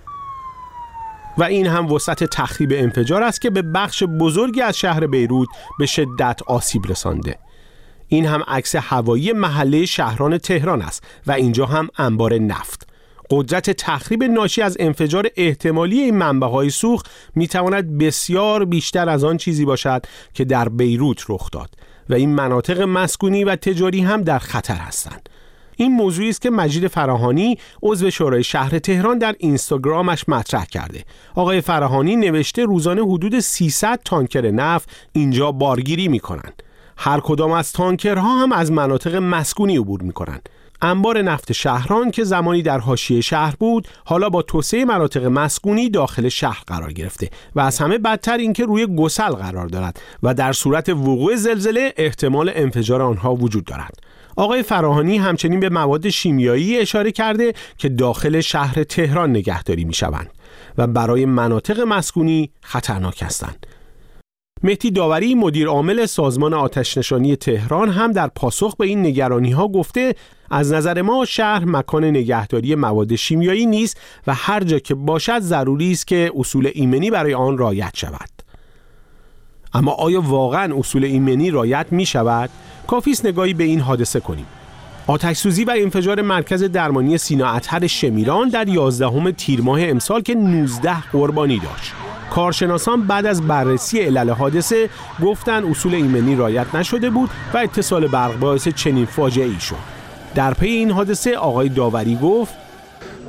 و این هم وسعت تخریب انفجار است که به بخش بزرگی از شهر بیروت به شدت آسیب رسانده. این هم عکس هوایی محله شهران تهران است و اینجا هم انبار نفت. قدرت تخریب ناشی از انفجار احتمالی این منبع‌های سوخت می‌تواند بسیار بیشتر از آن چیزی باشد که در بیروت رخ داد و این مناطق مسکونی و تجاری هم در خطر هستند. این موضوعی است که مجید فراهانی عضو شورای شهر تهران در اینستاگرامش مطرح کرده. آقای فراهانی نوشته روزانه حدود سیصد تانکر نفت اینجا بارگیری می‌کنند. هر کدام از تانکرها هم از مناطق مسکونی عبور می‌کنند. انبار نفت شهران که زمانی در حاشیه شهر بود، حالا با توسعه مناطق مسکونی داخل شهر قرار گرفته و از همه بدتر اینکه روی گسل قرار دارد و در صورت وقوع زلزله احتمال انفجار آنها وجود دارد. آقای فراهانی همچنین به مواد شیمیایی اشاره کرده که داخل شهر تهران نگهداری می‌شوند و برای مناطق مسکونی خطرناک هستند. مهدی داوری مدیر عامل سازمان آتش‌نشانی تهران هم در پاسخ به این نگرانی‌ها گفته از نظر ما شهر مکان نگهداری مواد شیمیایی نیست و هر جا که باشد ضروری است که اصول ایمنی برای آن رعایت شود. اما آیا واقعاً اصول ایمنی رعایت می شود؟ کافی است نگاهی به این حادثه کنیم. آتش سوزی و انفجار مرکز درمانی سینا اطهر شمیران در یازدهم تیر ماه امسال که نوزده قربانی داشت. کارشناسان بعد از بررسی علل حادثه گفتند اصول ایمنی رعایت نشده بود و اتصال برق باعث چنین فاجعه‌ای شد. در پی این حادثه آقای داوری گفت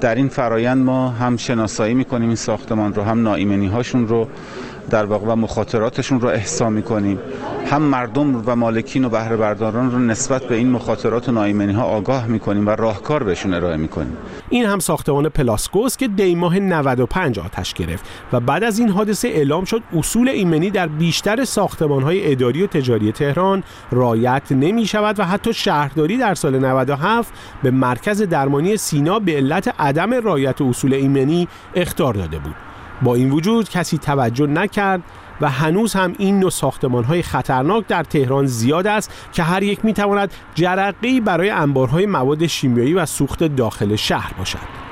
در این فرایند ما هم شناسایی میکنیم این ساختمان رو، هم ناایمنی هاشون رو در واقع و مخاطراتشون رو احصا میکنیم، هم مردم و مالکین و بهره برداران رو نسبت به این مخاطرات و ناایمنی ها آگاه میکنیم و راهکار بهشون ارائه میکنیم. این هم ساختمان پلاسکوس که دی ماه نود و پنج آتش گرفت و بعد از این حادثه اعلام شد اصول ایمنی در بیشتر ساختمان‌های اداری و تجاری تهران رعایت نمی‌شود و حتی شهرداری در سال نود و هفت به مرکز درمانی سینا به علت عدم رعایت اصول ایمنی اخطار داده بود. با این وجود کسی توجه نکرد و هنوز هم این نوع ساختمان‌های خطرناک در تهران زیاد است که هر یک می‌تواند جرقه‌ای برای انبارهای مواد شیمیایی و سوخت داخل شهر باشد.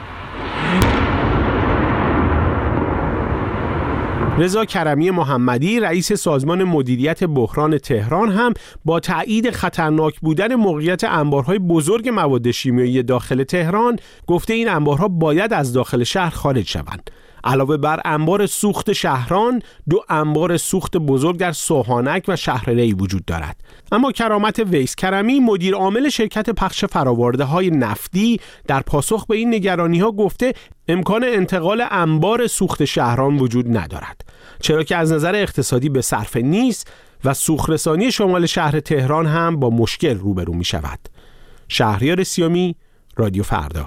رضا کرمی محمدی رئیس سازمان مدیریت بحران تهران هم با تایید خطرناک بودن موقعیت انبارهای بزرگ مواد شیمیایی داخل تهران گفته این انبارها باید از داخل شهر خارج شوند. علاوه بر انبار سوخت شهران، دو انبار سوخت بزرگ در سوهانک و شهر ری وجود دارد. اما کرامت ویس کرمی مدیر عامل شرکت پخش فرآورده‌های نفتی در پاسخ به این نگرانی‌ها گفته امکان انتقال انبار سوخت شهران وجود ندارد، چرا که از نظر اقتصادی به صرفه نیست و سوخت‌رسانی شمال شهر تهران هم با مشکل روبرو می‌شود. شهریار سیامی، رادیو فردا.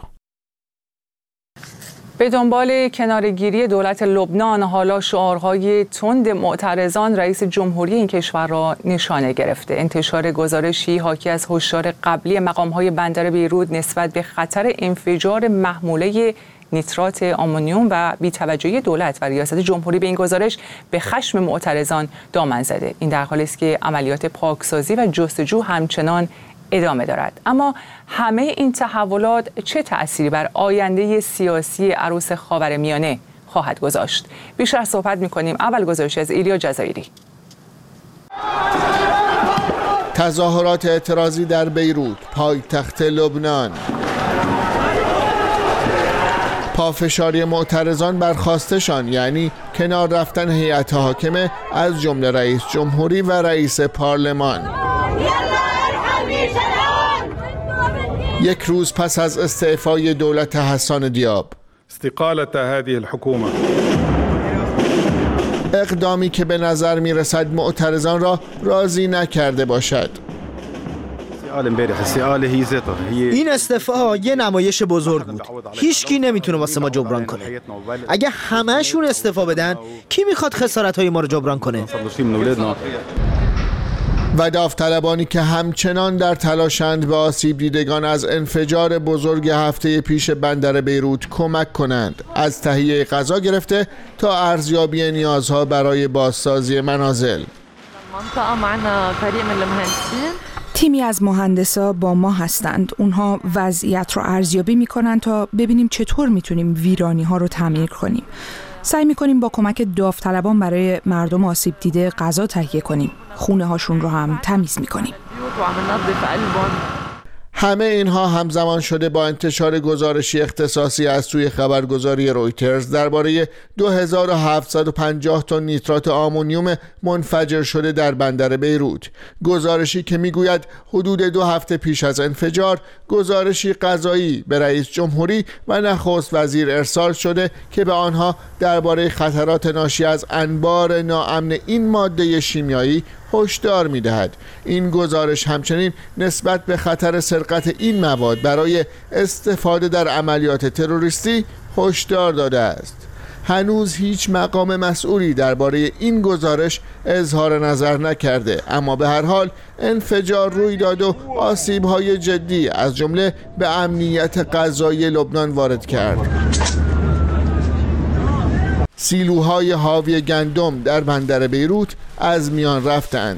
به دنبال کناره‌گیری دولت لبنان حالا شعارهای تند معترضان رئیس جمهوری این کشور را نشانه گرفته. انتشار گزارشی حاکی از هشدار قبلی مقام‌های بندر بیروت نسبت به خطر انفجار محموله نیترات آمونیوم و بی‌توجهی دولت و ریاست جمهوری به این گزارش به خشم معترضان دامن زده. این در حالی است که عملیات پاکسازی و جستجو همچنان ادامه دارد. اما همه این تحولات چه تأثیری بر آینده سیاسی عروس خاورمیانه خواهد گذاشت؟ بیشتر صحبت می‌کنیم. اول گزارش از ایلیا جزایری. تظاهرات اعتراضی در بیروت، پایتخت لبنان. پافشاری معترضان بر خواستشان، یعنی کنار رفتن هیئت حاکمه از جمله رئیس جمهوری و رئیس پارلمان. یک روز پس از استعفای دولت حسان دیاب، استقالة هذه الحكومة، اقدامی که به نظر می رسد معترضان را راضی نکرده باشد. این استعفا یه نمایش بزرگ بود. هیچکی نمیتونه واسه ما جبران کنه. اگه همه‌شون استعفا بدن، کی میخواد خسارت‌های ما رو جبران کنه؟ و داوطلبانی که همچنان در تلاشند به آسیب دیدگان از انفجار بزرگ هفته پیش بندر بیروت کمک کنند، از تهیه غذا گرفته تا ارزیابی نیازها برای بازسازی منازل. تیمی از مهندسا با ما هستند. اونها وضعیت رو ارزیابی میکنن تا ببینیم چطور میتونیم ویرانی ها رو تعمیر کنیم. سعی میکنیم با کمک داوطلبان برای مردم آسیب دیده غذا تهیه کنیم. خونه هاشون رو هم تمیز میکنیم. همه اینها همزمان شده با انتشار گزارشی اختصاصی از سوی خبرگزاری رویترز درباره دو هزار و هفتصد و پنجاه تن نیترات آمونیوم منفجر شده در بندر بیروت. گزارشی که میگوید حدود دو هفته پیش از انفجار گزارشی قضایی به رئیس جمهوری و نخست وزیر ارسال شده که به آنها درباره خطرات ناشی از انبار ناامن این ماده شیمیایی هشدار می‌دهد. این گزارش همچنین نسبت به خطر سرقت این مواد برای استفاده در عملیات تروریستی هشدار داده است. هنوز هیچ مقام مسئولی درباره این گزارش اظهار نظر نکرده، اما به هر حال انفجار روی داد و آسیب‌های جدی از جمله به امنیت غذایی لبنان وارد کرد. سیلوهای حاوی گندم در بندر بیروت از میان رفتند.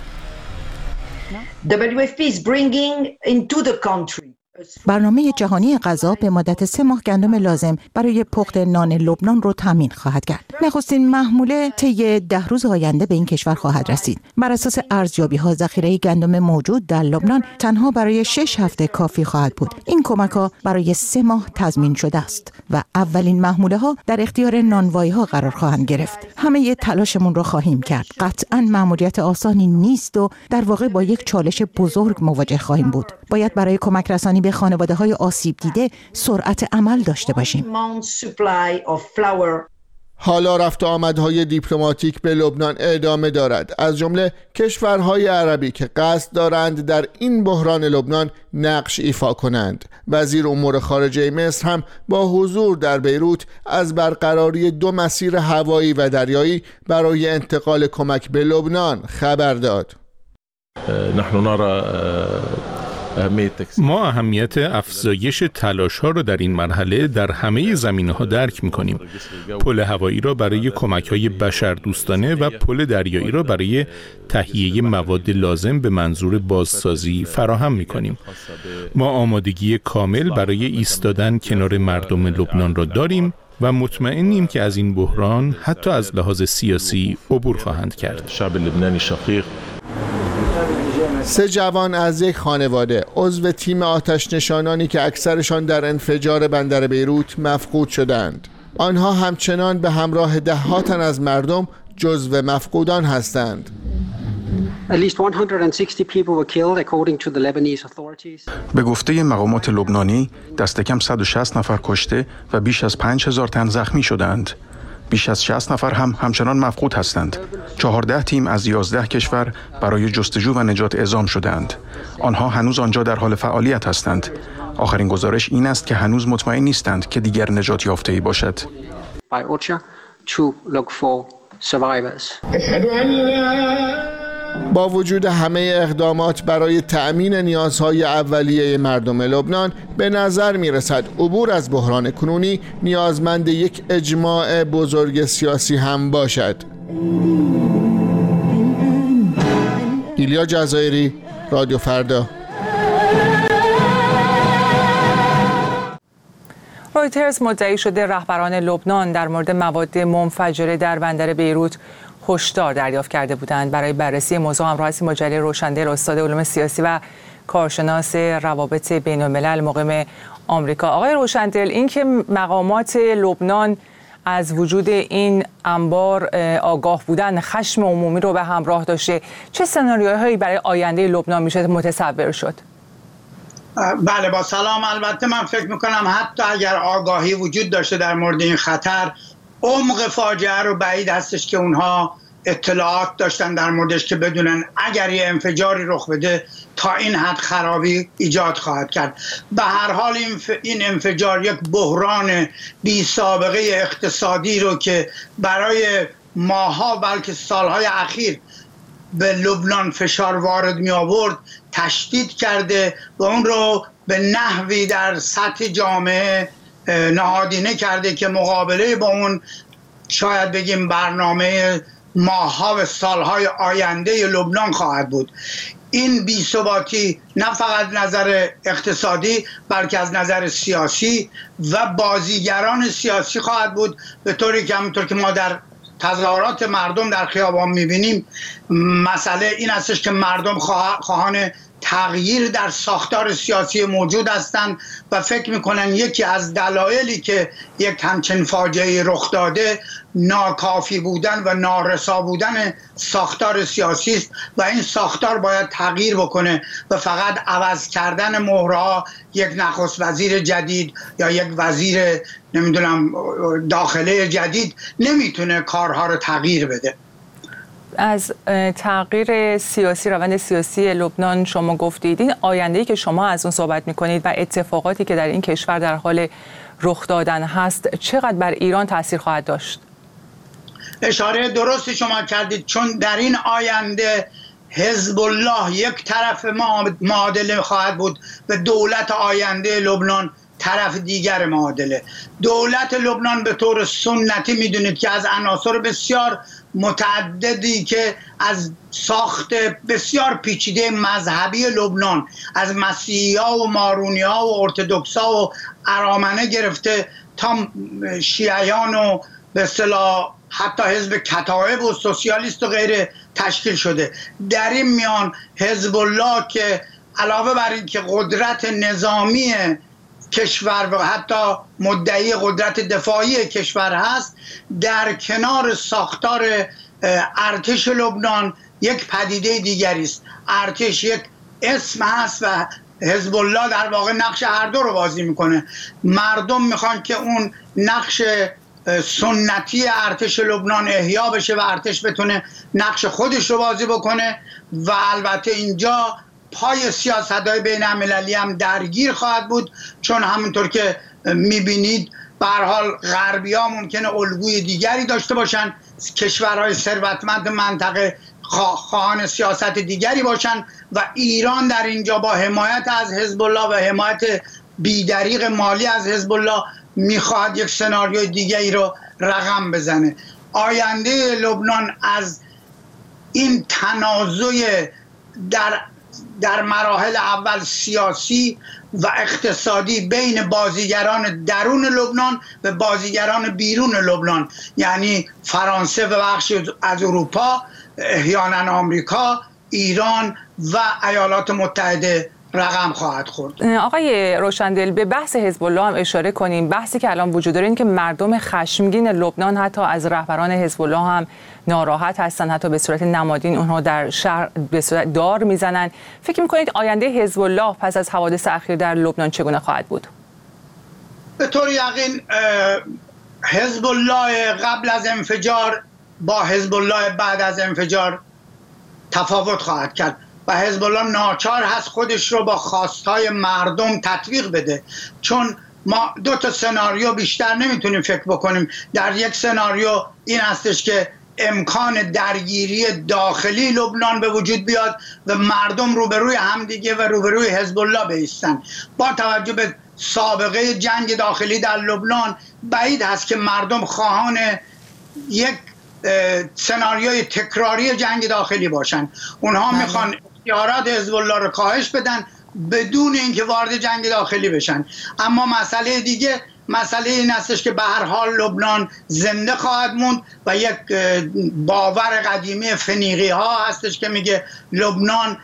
دبلیو اف پی is bringing into the country. برنامه جهانی غذا به مدت سه ماه گندم لازم برای پخت نان لبنان رو تامین خواهد کرد. نخستین محموله طی ده روز آینده به این کشور خواهد رسید. بر اساس ارزیابی ها ذخیره گندم موجود در لبنان تنها برای شش هفته کافی خواهد بود. این کمک ها برای سه ماه تضمین شده است و اولین محموله ها در اختیار نانوایی ها قرار خواهند گرفت. همه ی تلاشمون رو خواهیم کرد. قطعاً مأموریت آسانی نیست و در واقع با یک چالش بزرگ مواجه خواهیم بود. باید برای کمک رسانی به خانواده‌های آسیب دیده سرعت عمل داشته باشیم. حالا رفت و آمدهای دیپلماتیک به لبنان ادامه دارد، از جمله کشورهای عربی که قصد دارند در این بحران لبنان نقش ایفا کنند. وزیر امور خارجه مصر هم با حضور در بیروت از برقراری دو مسیر هوایی و دریایی برای انتقال کمک به لبنان خبر داد. نحن نرى ما اهمیت افزایش تلاش ها را در این مرحله در همه زمینه ها درک می کنیم. پل هوایی را برای کمک های بشردوستانه و پل دریایی را برای تهیه مواد لازم به منظور بازسازی فراهم می کنیم. ما آمادگی کامل برای ایستادن کنار مردم لبنان را داریم و مطمئنیم که از این بحران حتی از لحاظ سیاسی عبور خواهند کرد. شعب لبنانی شقیق سه جوان از یک خانواده عضو تیم آتش نشانانی که اکثرشان در انفجار بندر بیروت مفقود شدند. آنها همچنان به همراه ده‌ها تن از مردم جزو مفقودان هستند. به گفته مقامات لبنانی دست کم صد و شصت نفر کشته و بیش از پنج هزار تن زخمی شدند. بیش از شصت نفر هم همچنان مفقود هستند. چهارده تیم از یازده کشور برای جستجو و نجات اعزام شدند. آنها هنوز آنجا در حال فعالیت هستند. آخرین گزارش این است که هنوز مطمئن نیستند که دیگر نجات یافته‌ای باشد. با وجود همه اقدامات برای تأمین نیازهای اولیه مردم لبنان، به نظر می رسد عبور از بحران کنونی نیازمند یک اجماع بزرگ سیاسی هم باشد. ایلیا جزایری، رادیو فردا. رویترز مدعی شده رهبران لبنان در مورد مواد منفجره در بندر بیروت هشدار دریافت کرده بودند. برای بررسی موضوع همراه هستیم با جلیل روشندل، استاد علوم سیاسی و کارشناس روابط بین الملل مقیم آمریکا. آقای روشندل، این که مقامات لبنان از وجود این انبار آگاه بودن، خشم عمومی رو به همراه داشته، چه سناریوهایی برای آینده لبنان میشه متصور شد؟ بله، با سلام. البته من فکر میکنم حتی اگر آگاهی وجود داشته در مورد این خطر، عمق فاجعه رو بعید هستش که اونها اطلاعات داشتن در موردش که بدونن اگر یه انفجاری رخ بده تا این حد خرابی ایجاد خواهد کرد. به هر حال این انفجار یک بحران بی سابقه اقتصادی رو که برای ماها بلکه سالهای اخیر به لبنان فشار وارد می آورد تشدید کرده و اون رو به نحوی در سطح جامعه نهادینه کرده که مقابله با اون شاید بگیم برنامه ماه‌ها و سالهای آینده لبنان خواهد بود. این بی‌ثباتی نه فقط نظر اقتصادی بلکه از نظر سیاسی و بازیگران سیاسی خواهد بود، به طوری که همونطور که ما در تظاهرات مردم در خیابان می‌بینیم، مسئله این استش که مردم خواهان تغییر در ساختار سیاسی موجود هستند و فکر میکنن یکی از دلایلی که یک همچین فاجعه رخ داده ناکافی بودن و نارسا بودن ساختار سیاسی است و این ساختار باید تغییر بکنه و فقط عوض کردن مهرها یک نخست وزیر جدید یا یک وزیر نمیدونم داخله جدید نمیتونه کارها رو تغییر بده. از تغییر سیاسی، روند سیاسی لبنان شما گفتید. این آینده‌ای که شما از اون صحبت می‌کنید و اتفاقاتی که در این کشور در حال رخ دادن هست، چقدر بر ایران تاثیر خواهد داشت؟ اشاره درستی شما کردید، چون در این آینده حزب الله یک طرف معادله خواهد بود و دولت آینده لبنان طرف دیگر معادله. دولت لبنان به طور سنتی میدونید که از عناصر بسیار متعددی که از ساخت بسیار پیچیده مذهبی لبنان، از مسیحی‌ها و مارونی‌ها و ارتدوکس‌ها و ارامنه گرفته تا شیعیان و به اصطلاح حتی حزب کتائب و سوسیالیست و غیره تشکیل شده. در این میان حزب الله که علاوه بر این که قدرت نظامی کشور و حتی مدعی قدرت دفاعی کشور هست، در کنار ساختار ارتش لبنان یک پدیده دیگری است. ارتش یک اسم هست و حزب الله در واقع نقش هر دو رو بازی میکنه. مردم میخوان که اون نقش سنتی ارتش لبنان احیا بشه و ارتش بتونه نقش خودش رو بازی بکنه و البته اینجا پای سیاست‌های بین المللی هم درگیر خواهد بود، چون همونطور که میبینید به هر حال غربی‌ها ممکنه الگوی دیگری داشته باشن، کشورهای ثروتمند منطقه خواهان سیاست دیگری باشن و ایران در اینجا با حمایت از حزب الله و حمایت بی‌دریغ مالی از حزب الله میخواد یک سناریوی دیگری رو رقم بزنه. آینده لبنان از این تنازع در در مراحل اول سیاسی و اقتصادی بین بازیگران درون لبنان و بازیگران بیرون لبنان، یعنی فرانسه و بخش از اروپا، احیانا آمریکا، ایران و ایالات متحده رقم خواهد خورد. آقای روشندل، به بحث حزب الله هم اشاره کنیم. بحثی که الان وجود داره این که مردم خشمگین لبنان حتی از رهبران حزب الله هم ناراحت هستن، حتی به صورت نمادین اونها در شهر به صورت دار میزنن. فکر میکنید آینده حزب الله پس از حوادث اخیر در لبنان چگونه خواهد بود؟ به طور یقین حزب الله قبل از انفجار با حزب الله بعد از انفجار تفاوت خواهد کرد و حزب الله ناچار هست خودش رو با خواستهای مردم تطبیق بده، چون ما دو تا سناریو بیشتر نمیتونیم فکر بکنیم. در یک سناریو این هستش که امکان درگیری داخلی لبنان به وجود بیاد و مردم روبروی همدیگه و روبروی حزب الله بایستن. با توجه به سابقه جنگ داخلی در لبنان بعید هست که مردم خواهان یک سناریوی تکراری جنگ داخلی باشن. اونها میخوان اختیارات حزب الله رو کاهش بدن بدون اینکه وارد جنگ داخلی بشن. اما مسئله دیگه مسئله این هستش که به هر حال لبنان زنده خواهد موند و یک باور قدیمی فنیقی ها هستش که میگه لبنان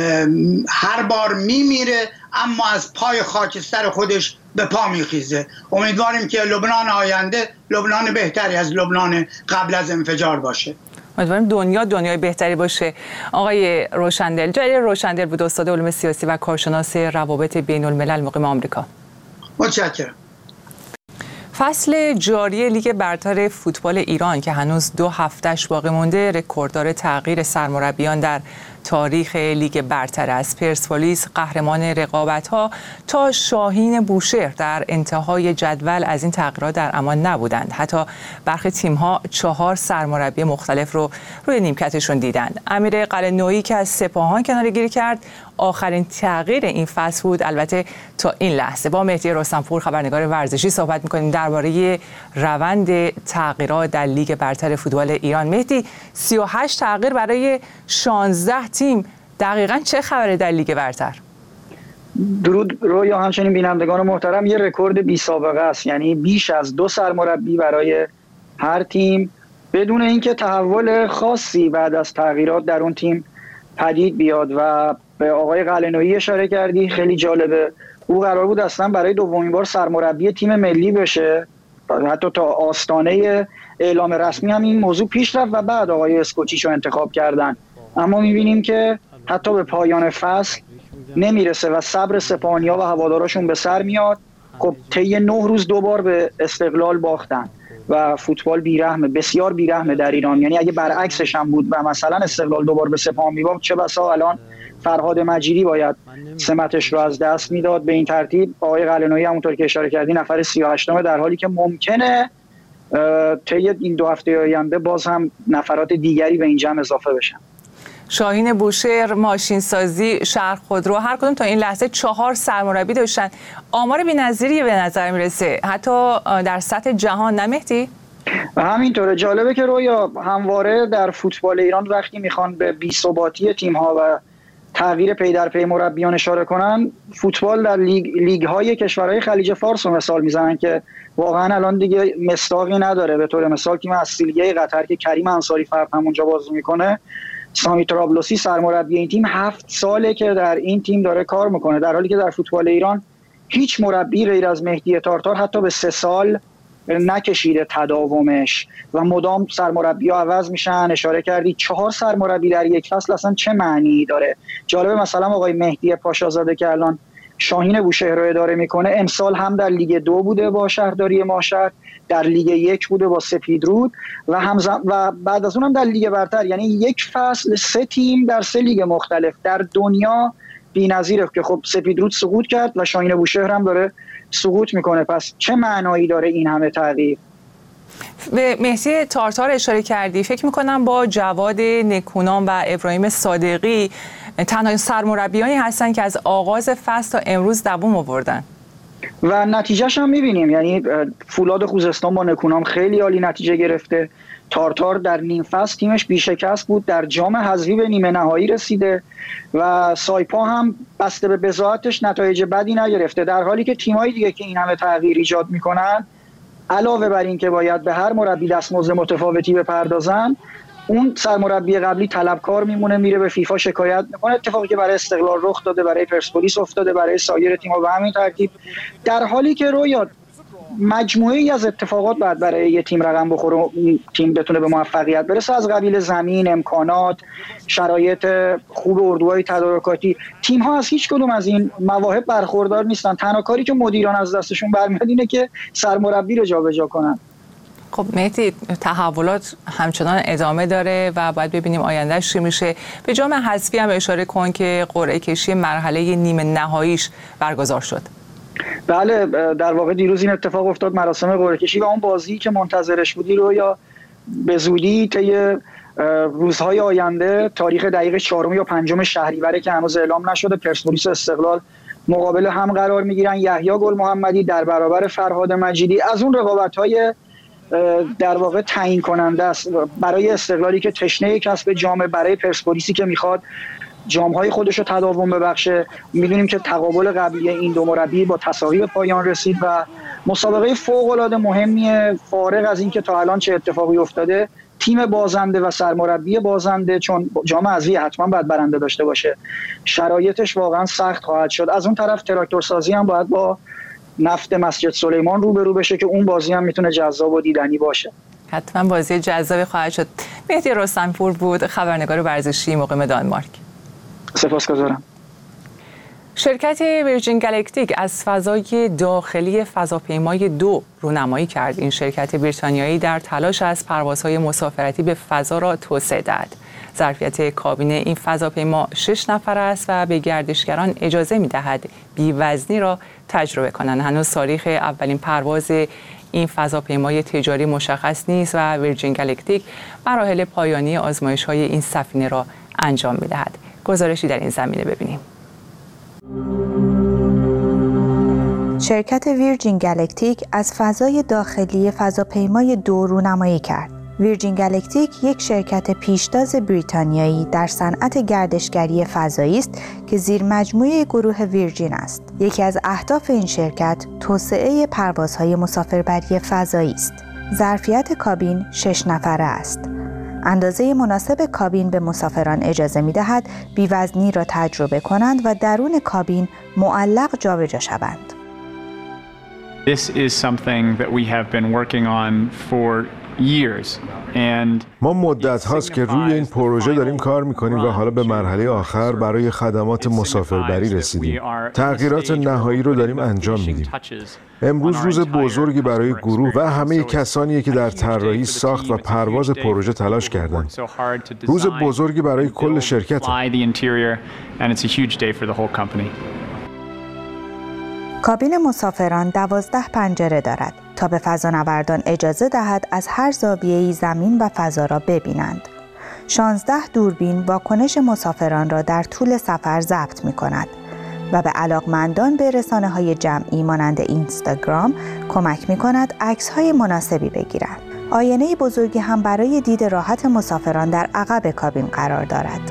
هر بار میمیره اما از پای خاکستر خودش به پا میخیزه. امیدواریم که لبنان آینده لبنان بهتری از لبنان قبل از انفجار باشه. امیدواریم دنیا دنیای بهتری باشه. آقای روشندل، جلیل روشندل بود، استاد علوم سیاسی و کارشناس روابط بین الملل مقیم آمریکا. متشکرم. فصل جاری لیگ برتر فوتبال ایران که هنوز دو هفتهش باقی مونده رکورددار تغییر سرمربیان در تاریخ لیگ برتر است. پرسپولیس قهرمان رقابت‌ها تا شاهین بوشهر در انتهای جدول از این تغییرات در امان نبودند. حتی برخی تیم‌ها چهار سرمربی مختلف رو روی نیمکتشون دیدند. امیر قلعه‌نویی که از سپاهان کناره‌گیری کرد آخرین تغییر این فصل بود. البته تا این لحظه با مهدی رستمپور خبرنگار ورزشی صحبت می‌کنیم درباره روند تغییرات در لیگ برتر فوتبال ایران. مهدی، سی و هشت تغییر برای شانزده تیم، دقیقاً چه خبره در لیگ برتر؟ درود رویا، همچنین بینندگان محترم. یه رکورد بی سابقه است، یعنی بیش از دو سرمربی برای هر تیم بدون اینکه تحول خاصی بعد از تغییرات در اون تیم پدید بیاد. و به آقای قلعه‌نویی اشاره کردی، خیلی جالبه. او قرار بود اصلا برای دومین بار سرمربی تیم ملی بشه، حتی تا آستانه اعلام رسمی هم این موضوع پیش رفت و بعد آقای اسکوچیش رو انتخاب کردن. اما می‌بینیم که حتی به پایان فصل نمیرسه و صبر سپاهانی‌ها و هواداراشون به سر میاد. خب طی نه روز دوبار به استقلال باختن و فوتبال بیرحمه، بسیار بیرحمه در ایران. یعنی اگه برعکسش هم بود و مثلا استقلال دوبار به سپاهان میباخت، چه بسا الان فرهاد مجیدی باید سمتش رو از دست میداد. به این ترتیب آقای قلعه‌نویی همونطور که اشاره کردی نفر سی و هشتم، در حالی که ممکنه طی این دو هفته آینده باز هم نفرات دیگری به این جمع اضافه بشن. شاهین بوشهر، ماشین سازی، شهر خودرو، هر کدوم تا این لحظه چهار سرمربی داشتن. آمار بی‌نظیری به نظر میرسه حتی در سطح جهان، نمهدی؟ و همینطوره. جالبه که رویا همواره در فوتبال ایران وقتی میخوان به بی‌ثباتی تیم‌ها و تغییر پی در پی مربیان اشاره کنن، فوتبال در لیگ لیگ های کشورهای خلیج فارس رو مثال میزنن که واقعا الان دیگه مصداقی نداره. به طور مثال تیم اصیلیه قطر که کریم انصاری فرد همونجا بازی میکنه، سامی طرابلسی سرمربی این تیم، هفت ساله که در این تیم داره کار میکنه، در حالی که در فوتبال ایران هیچ مربی غیر از مهدی تارتار حتی به سه سال نکشیده تداومش و مدام سرمربی ها عوض میشن. اشاره کردی چهار سرمربی در یک فصل اصلا چه معنی داره؟ جالبه مثلا آقای مهدی پاشازاده که الان شاهین بوشهر رو اداره میکنه امسال هم در لیگ دو بوده با شهرداری ماشهد، در لیگ یک بوده با سپیدرود و همزم و بعد از اونم در لیگ برتر. یعنی یک فصل سه تیم در سه لیگ مختلف در دنیا بی‌نظیره که خب سپیدرود سقوط کرد و شاهین بوشهر هم داره سقوط میکنه. پس چه معنایی داره این همه تغییر؟ به مهدی تارتار اشاره کردی. فکر میکنم با جواد نکونام و ابراهیم صادقی تنها سرمربیانی هستن که از آغاز فصل تا امروز دوام آوردن و نتیجهش هم میبینیم. یعنی فولاد خوزستان با نکونام خیلی عالی نتیجه گرفته. تارتار در نیم فصل تیمش بیشکست بود، در جام حذفی به نیمه نهایی رسیده و سایپا هم بسته به بضاعتش نتایج بدی نگرفته، در حالی که تیم‌های دیگه که این همه تغییر ایجاد میکنن علاوه بر این که باید به هر مربی دستمزد متفاوتی بپردازن، اون سرمربی قبلی طلبکار میمونه، میره به فیفا شکایت میکنه. اتفاقی که برای استقلال رخ داده، برای پرسپولیس افتاده، برای سایر تیم‌ها به همین ترتیب، در حالی که رویا مجموعه‌ای از اتفاقات بعد برای یه تیم رقم بخوره و تیم بتونه به موفقیت برسه، از قبیل زمین، امکانات، شرایط خوب اردوهای تدارکاتی. تیم‌ها از هیچ کدوم از این مواهب برخوردار نیستن. تنها کاری که مدیران از دستشون برمیاد اینه که سرمربی رو جابجا کنن. خب مهدی، تحولات همچنان ادامه داره و باید ببینیم آیندهش چی میشه. به جام حذفی هم اشاره کن که قرعه کشی مرحله نیمه نهاییش برگزار شد. بله، در واقع دیروز این اتفاق افتاد، مراسم قرعه کشی، و اون بازی که منتظرش بودی رو یا به زودی طی روزهای آینده تاریخ دقیق چهارم یا پنجم شهریور که هنوز اعلام نشده، پرسپولیس و استقلال مقابل هم قرار میگیرن. یحیی گل محمدی در برابر فرهاد مجیدی. از اون رقابت‌های در واقع تعیین کننده است برای استقلالی که تشنه کسب جام، برای پرسپولیسی که میخواد جام‌های خودش رو تداوم ببخشه. میدونیم که تقابل قبلی این دو مربی با تساوی به پایان رسید و مسابقه فوق‌العاده مهمیه. فارغ از اینکه تا الان چه اتفاقی افتاده، تیم بازنده و سرمربی بازنده، چون جام حذفی حتما باید برنده داشته باشه، شرایطش واقعا سخت خواهد شد. از اون طرف تراکتورسازی هم باید با نفت مسجد سلیمان روبرو بشه که اون بازی هم میتونه جذاب و دیدنی باشه. حتما بازی جذابی خواهد شد. مهدی رستمپور بود، خبرنگار ورزشی مقیم دانمارک. سپاسگزارم. شرکت ویرجین گالکتیک از فضای داخلی فضاپیمای دو رونمایی کرد. این شرکت بریتانیایی در تلاش است پروازهای مسافرتی به فضا را توسعه دهد. ظرفیت کابین این فضاپیما شش نفر است و به گردشگران اجازه می‌دهد بی‌وزنی را تجربه کنند. هنوز تاریخ اولین پرواز این فضاپیمای تجاری مشخص نیست و ویرجین گالکتیک مراحل پایانی آزمایش‌های این سفینه را انجام می‌دهد. گزارشی در این زمینه ببینیم. شرکت ویرجین گالکتیک از فضای داخلی فضاپیمای دو رونمایی کرد. ویرجین گالکتیک یک شرکت پیشتاز بریتانیایی در صنعت گردشگری فضایی است که زیر مجموعه گروه ویرجین است. یکی از اهداف این شرکت توسعه پروازهای مسافربری فضایی است. ظرفیت کابین شش نفره است. اندازه مناسب کابین به مسافران اجازه می‌دهد بی‌وزنی را تجربه کنند و درون کابین معلق جابجا شوند. This is something that we have been working on for years. ما مدت هاست که روی این پروژه داریم کار میکنیم و حالا به مرحله آخر برای خدمات مسافربری رسیدیم. تغییرات نهایی رو داریم انجام میدیم. امروز روز بزرگی برای گروه و همه کسانی که در طراحی، ساخت و پرواز پروژه تلاش کردند. روز بزرگی برای کل شرکت. کابین مسافران دوازده پنجره دارد تا به فضانوردان اجازه دهد از هر زاویه‌ای زمین و فضا را ببینند. شانزده دوربین واکنش مسافران را در طول سفر ضبط می‌کند و به علاقمندان به رسانه‌های جمعی مانند اینستاگرام کمک می‌کند عکس‌های مناسبی بگیرند. آینه بزرگی هم برای دید راحت مسافران در عقب کابین قرار دارد.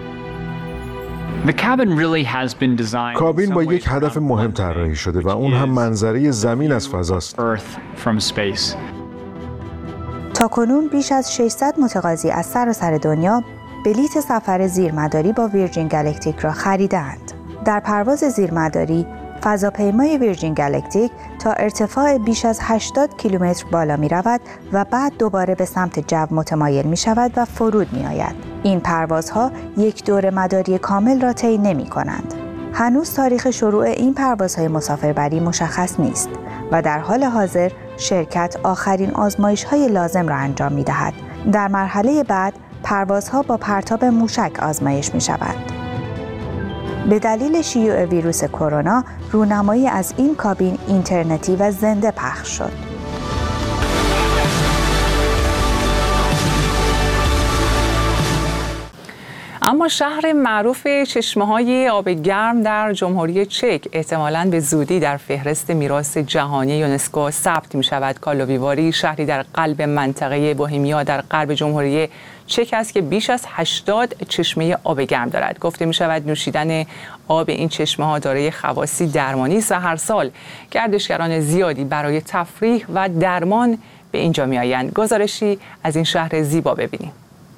کابین با یک هدف مهم طراحی شده و اون هم منظره زمین از فضاست. تاکنون بیش از ششصد متقاضی از سراسر دنیا بلیت سفر زیرمداری با ویرجین گالکتیک را خریدند. در پرواز زیرمداری، فضاپیمای ویرجین گالکتیک تا ارتفاع بیش از هشتاد کیلومتر بالا می رود و بعد دوباره به سمت جو متمایل می شود و فرود می آید. این پروازها یک دور مداری کامل را طی نمی کنند. هنوز تاریخ شروع این پروازهای مسافربری مشخص نیست و در حال حاضر شرکت آخرین آزمایش‌های لازم را انجام می‌دهد. در مرحله بعد پروازها با پرتاب موشک آزمایش می‌شوند. به دلیل شیوع ویروس کرونا، رونمایی از این کابین اینترنتی و زنده پخش شد. اما شهر معروف چشمه‌های آب گرم در جمهوری چک احتمالاً به زودی در فهرست میراث جهانی یونسکو ثبت می‌شود. کارلووی واری شهری در قلب منطقه بوهمیا در غرب جمهوری چک است که بیش از هشتاد چشمه آب گرم دارد. گفته می‌شود نوشیدن آب این چشمه‌ها دارای خواصی درمانی است و هر سال گردشگران زیادی برای تفریح و درمان به اینجا می‌آیند. گزارشی از این شهر زیبا ببینیم.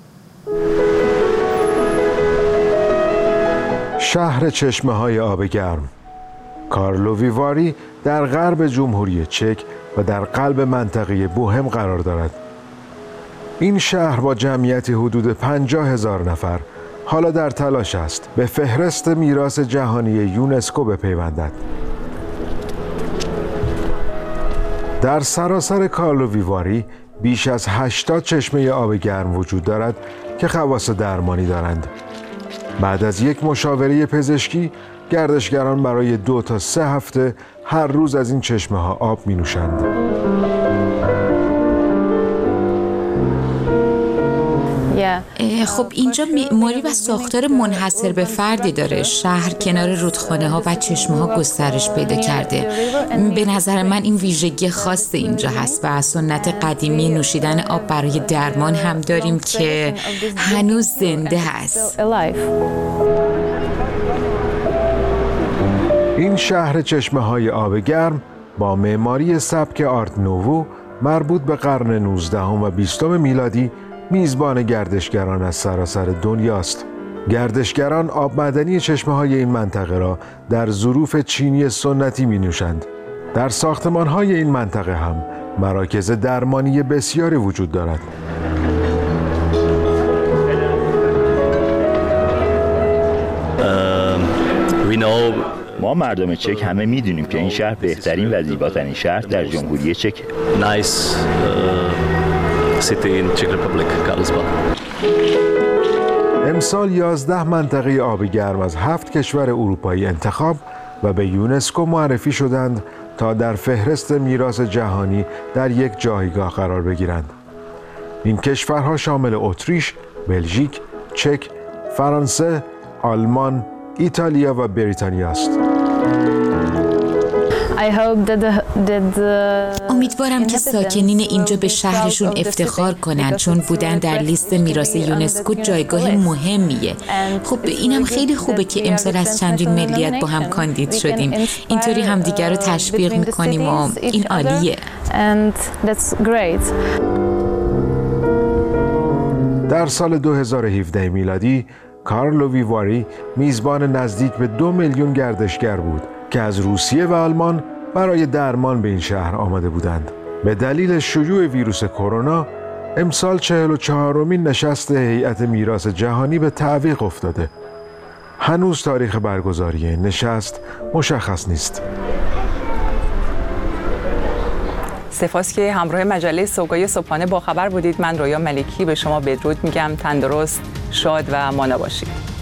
شهر چشمه‌های آب گرم کارلووی واری در غرب جمهوری چک و در قلب منطقه بوهم قرار دارد. این شهر با جمعیت حدود پنجاه هزار نفر حالا در تلاش است به فهرست میراث جهانی یونسکو بپیوندد. در سراسر کارلووی واری بیش از هشتاد چشمه آب گرم وجود دارد که خواص درمانی دارند. بعد از یک مشاوره پزشکی، گردشگران برای دو تا سه هفته هر روز از این چشمه ها آب می نوشند. خب اینجا معماری و ساختار منحصر به فردی داره. شهر کنار رودخانه ها و چشمه ها گسترش پیدا کرده. به نظر من این ویژگی خاص اینجا هست و سنت قدیمی نوشیدن آب برای درمان هم داریم که هنوز زنده هست. این شهر چشمه های آب گرم با معماری سبک آرت نوو مربوط به قرن نوزدهم و بیستم میلادی میزبان گردشگران از سراسر دنیاست. گردشگران آب معدنی چشمه های این منطقه را در ظروف چینی سنتی می نوشند. در ساختمان های این منطقه هم مراکز درمانی بسیاری وجود دارد. ما مردم چک همه میدونیم که این شهر بهترین و زیباترین شهر در جمهوری چک. نایس سیتی این چک ریپابلیک کارلسباد. امسال یازده منطقه آب گرم از هفت کشور اروپایی انتخاب و به یونسکو معرفی شدند تا در فهرست میراث جهانی در یک جایگاه قرار بگیرند. این کشورها شامل اتریش، بلژیک، چک، فرانسه، آلمان، ایتالیا و بریتانیا است. امیدوارم که ساکنین اینجا به شهرشون افتخار کنن چون بودن در لیست میراث یونسکو جایگاه مهمیه. خب اینم خیلی خوبه که امسال از چندین ملیت با هم کاندید شدیم. اینطوری همدیگر رو تشویق میکنیم و این عالیه. در سال دو هزار و هفده میلادی کارلووی واری میزبان نزدیک به دو میلیون گردشگر بود که از روسیه و آلمان برای درمان به این شهر آمده بودند. به دلیل شیوع ویروس کرونا امسال چهل و چهارمین نشست هیئت میراث جهانی به تعویق افتاده. هنوز تاریخ برگزاری این نشست مشخص نیست. سپاس که همراه مجله سوگای صبحانه با خبر بودید. من رویا ملکی به شما بدرود میگم. تندرست، شاد و مانا باشید.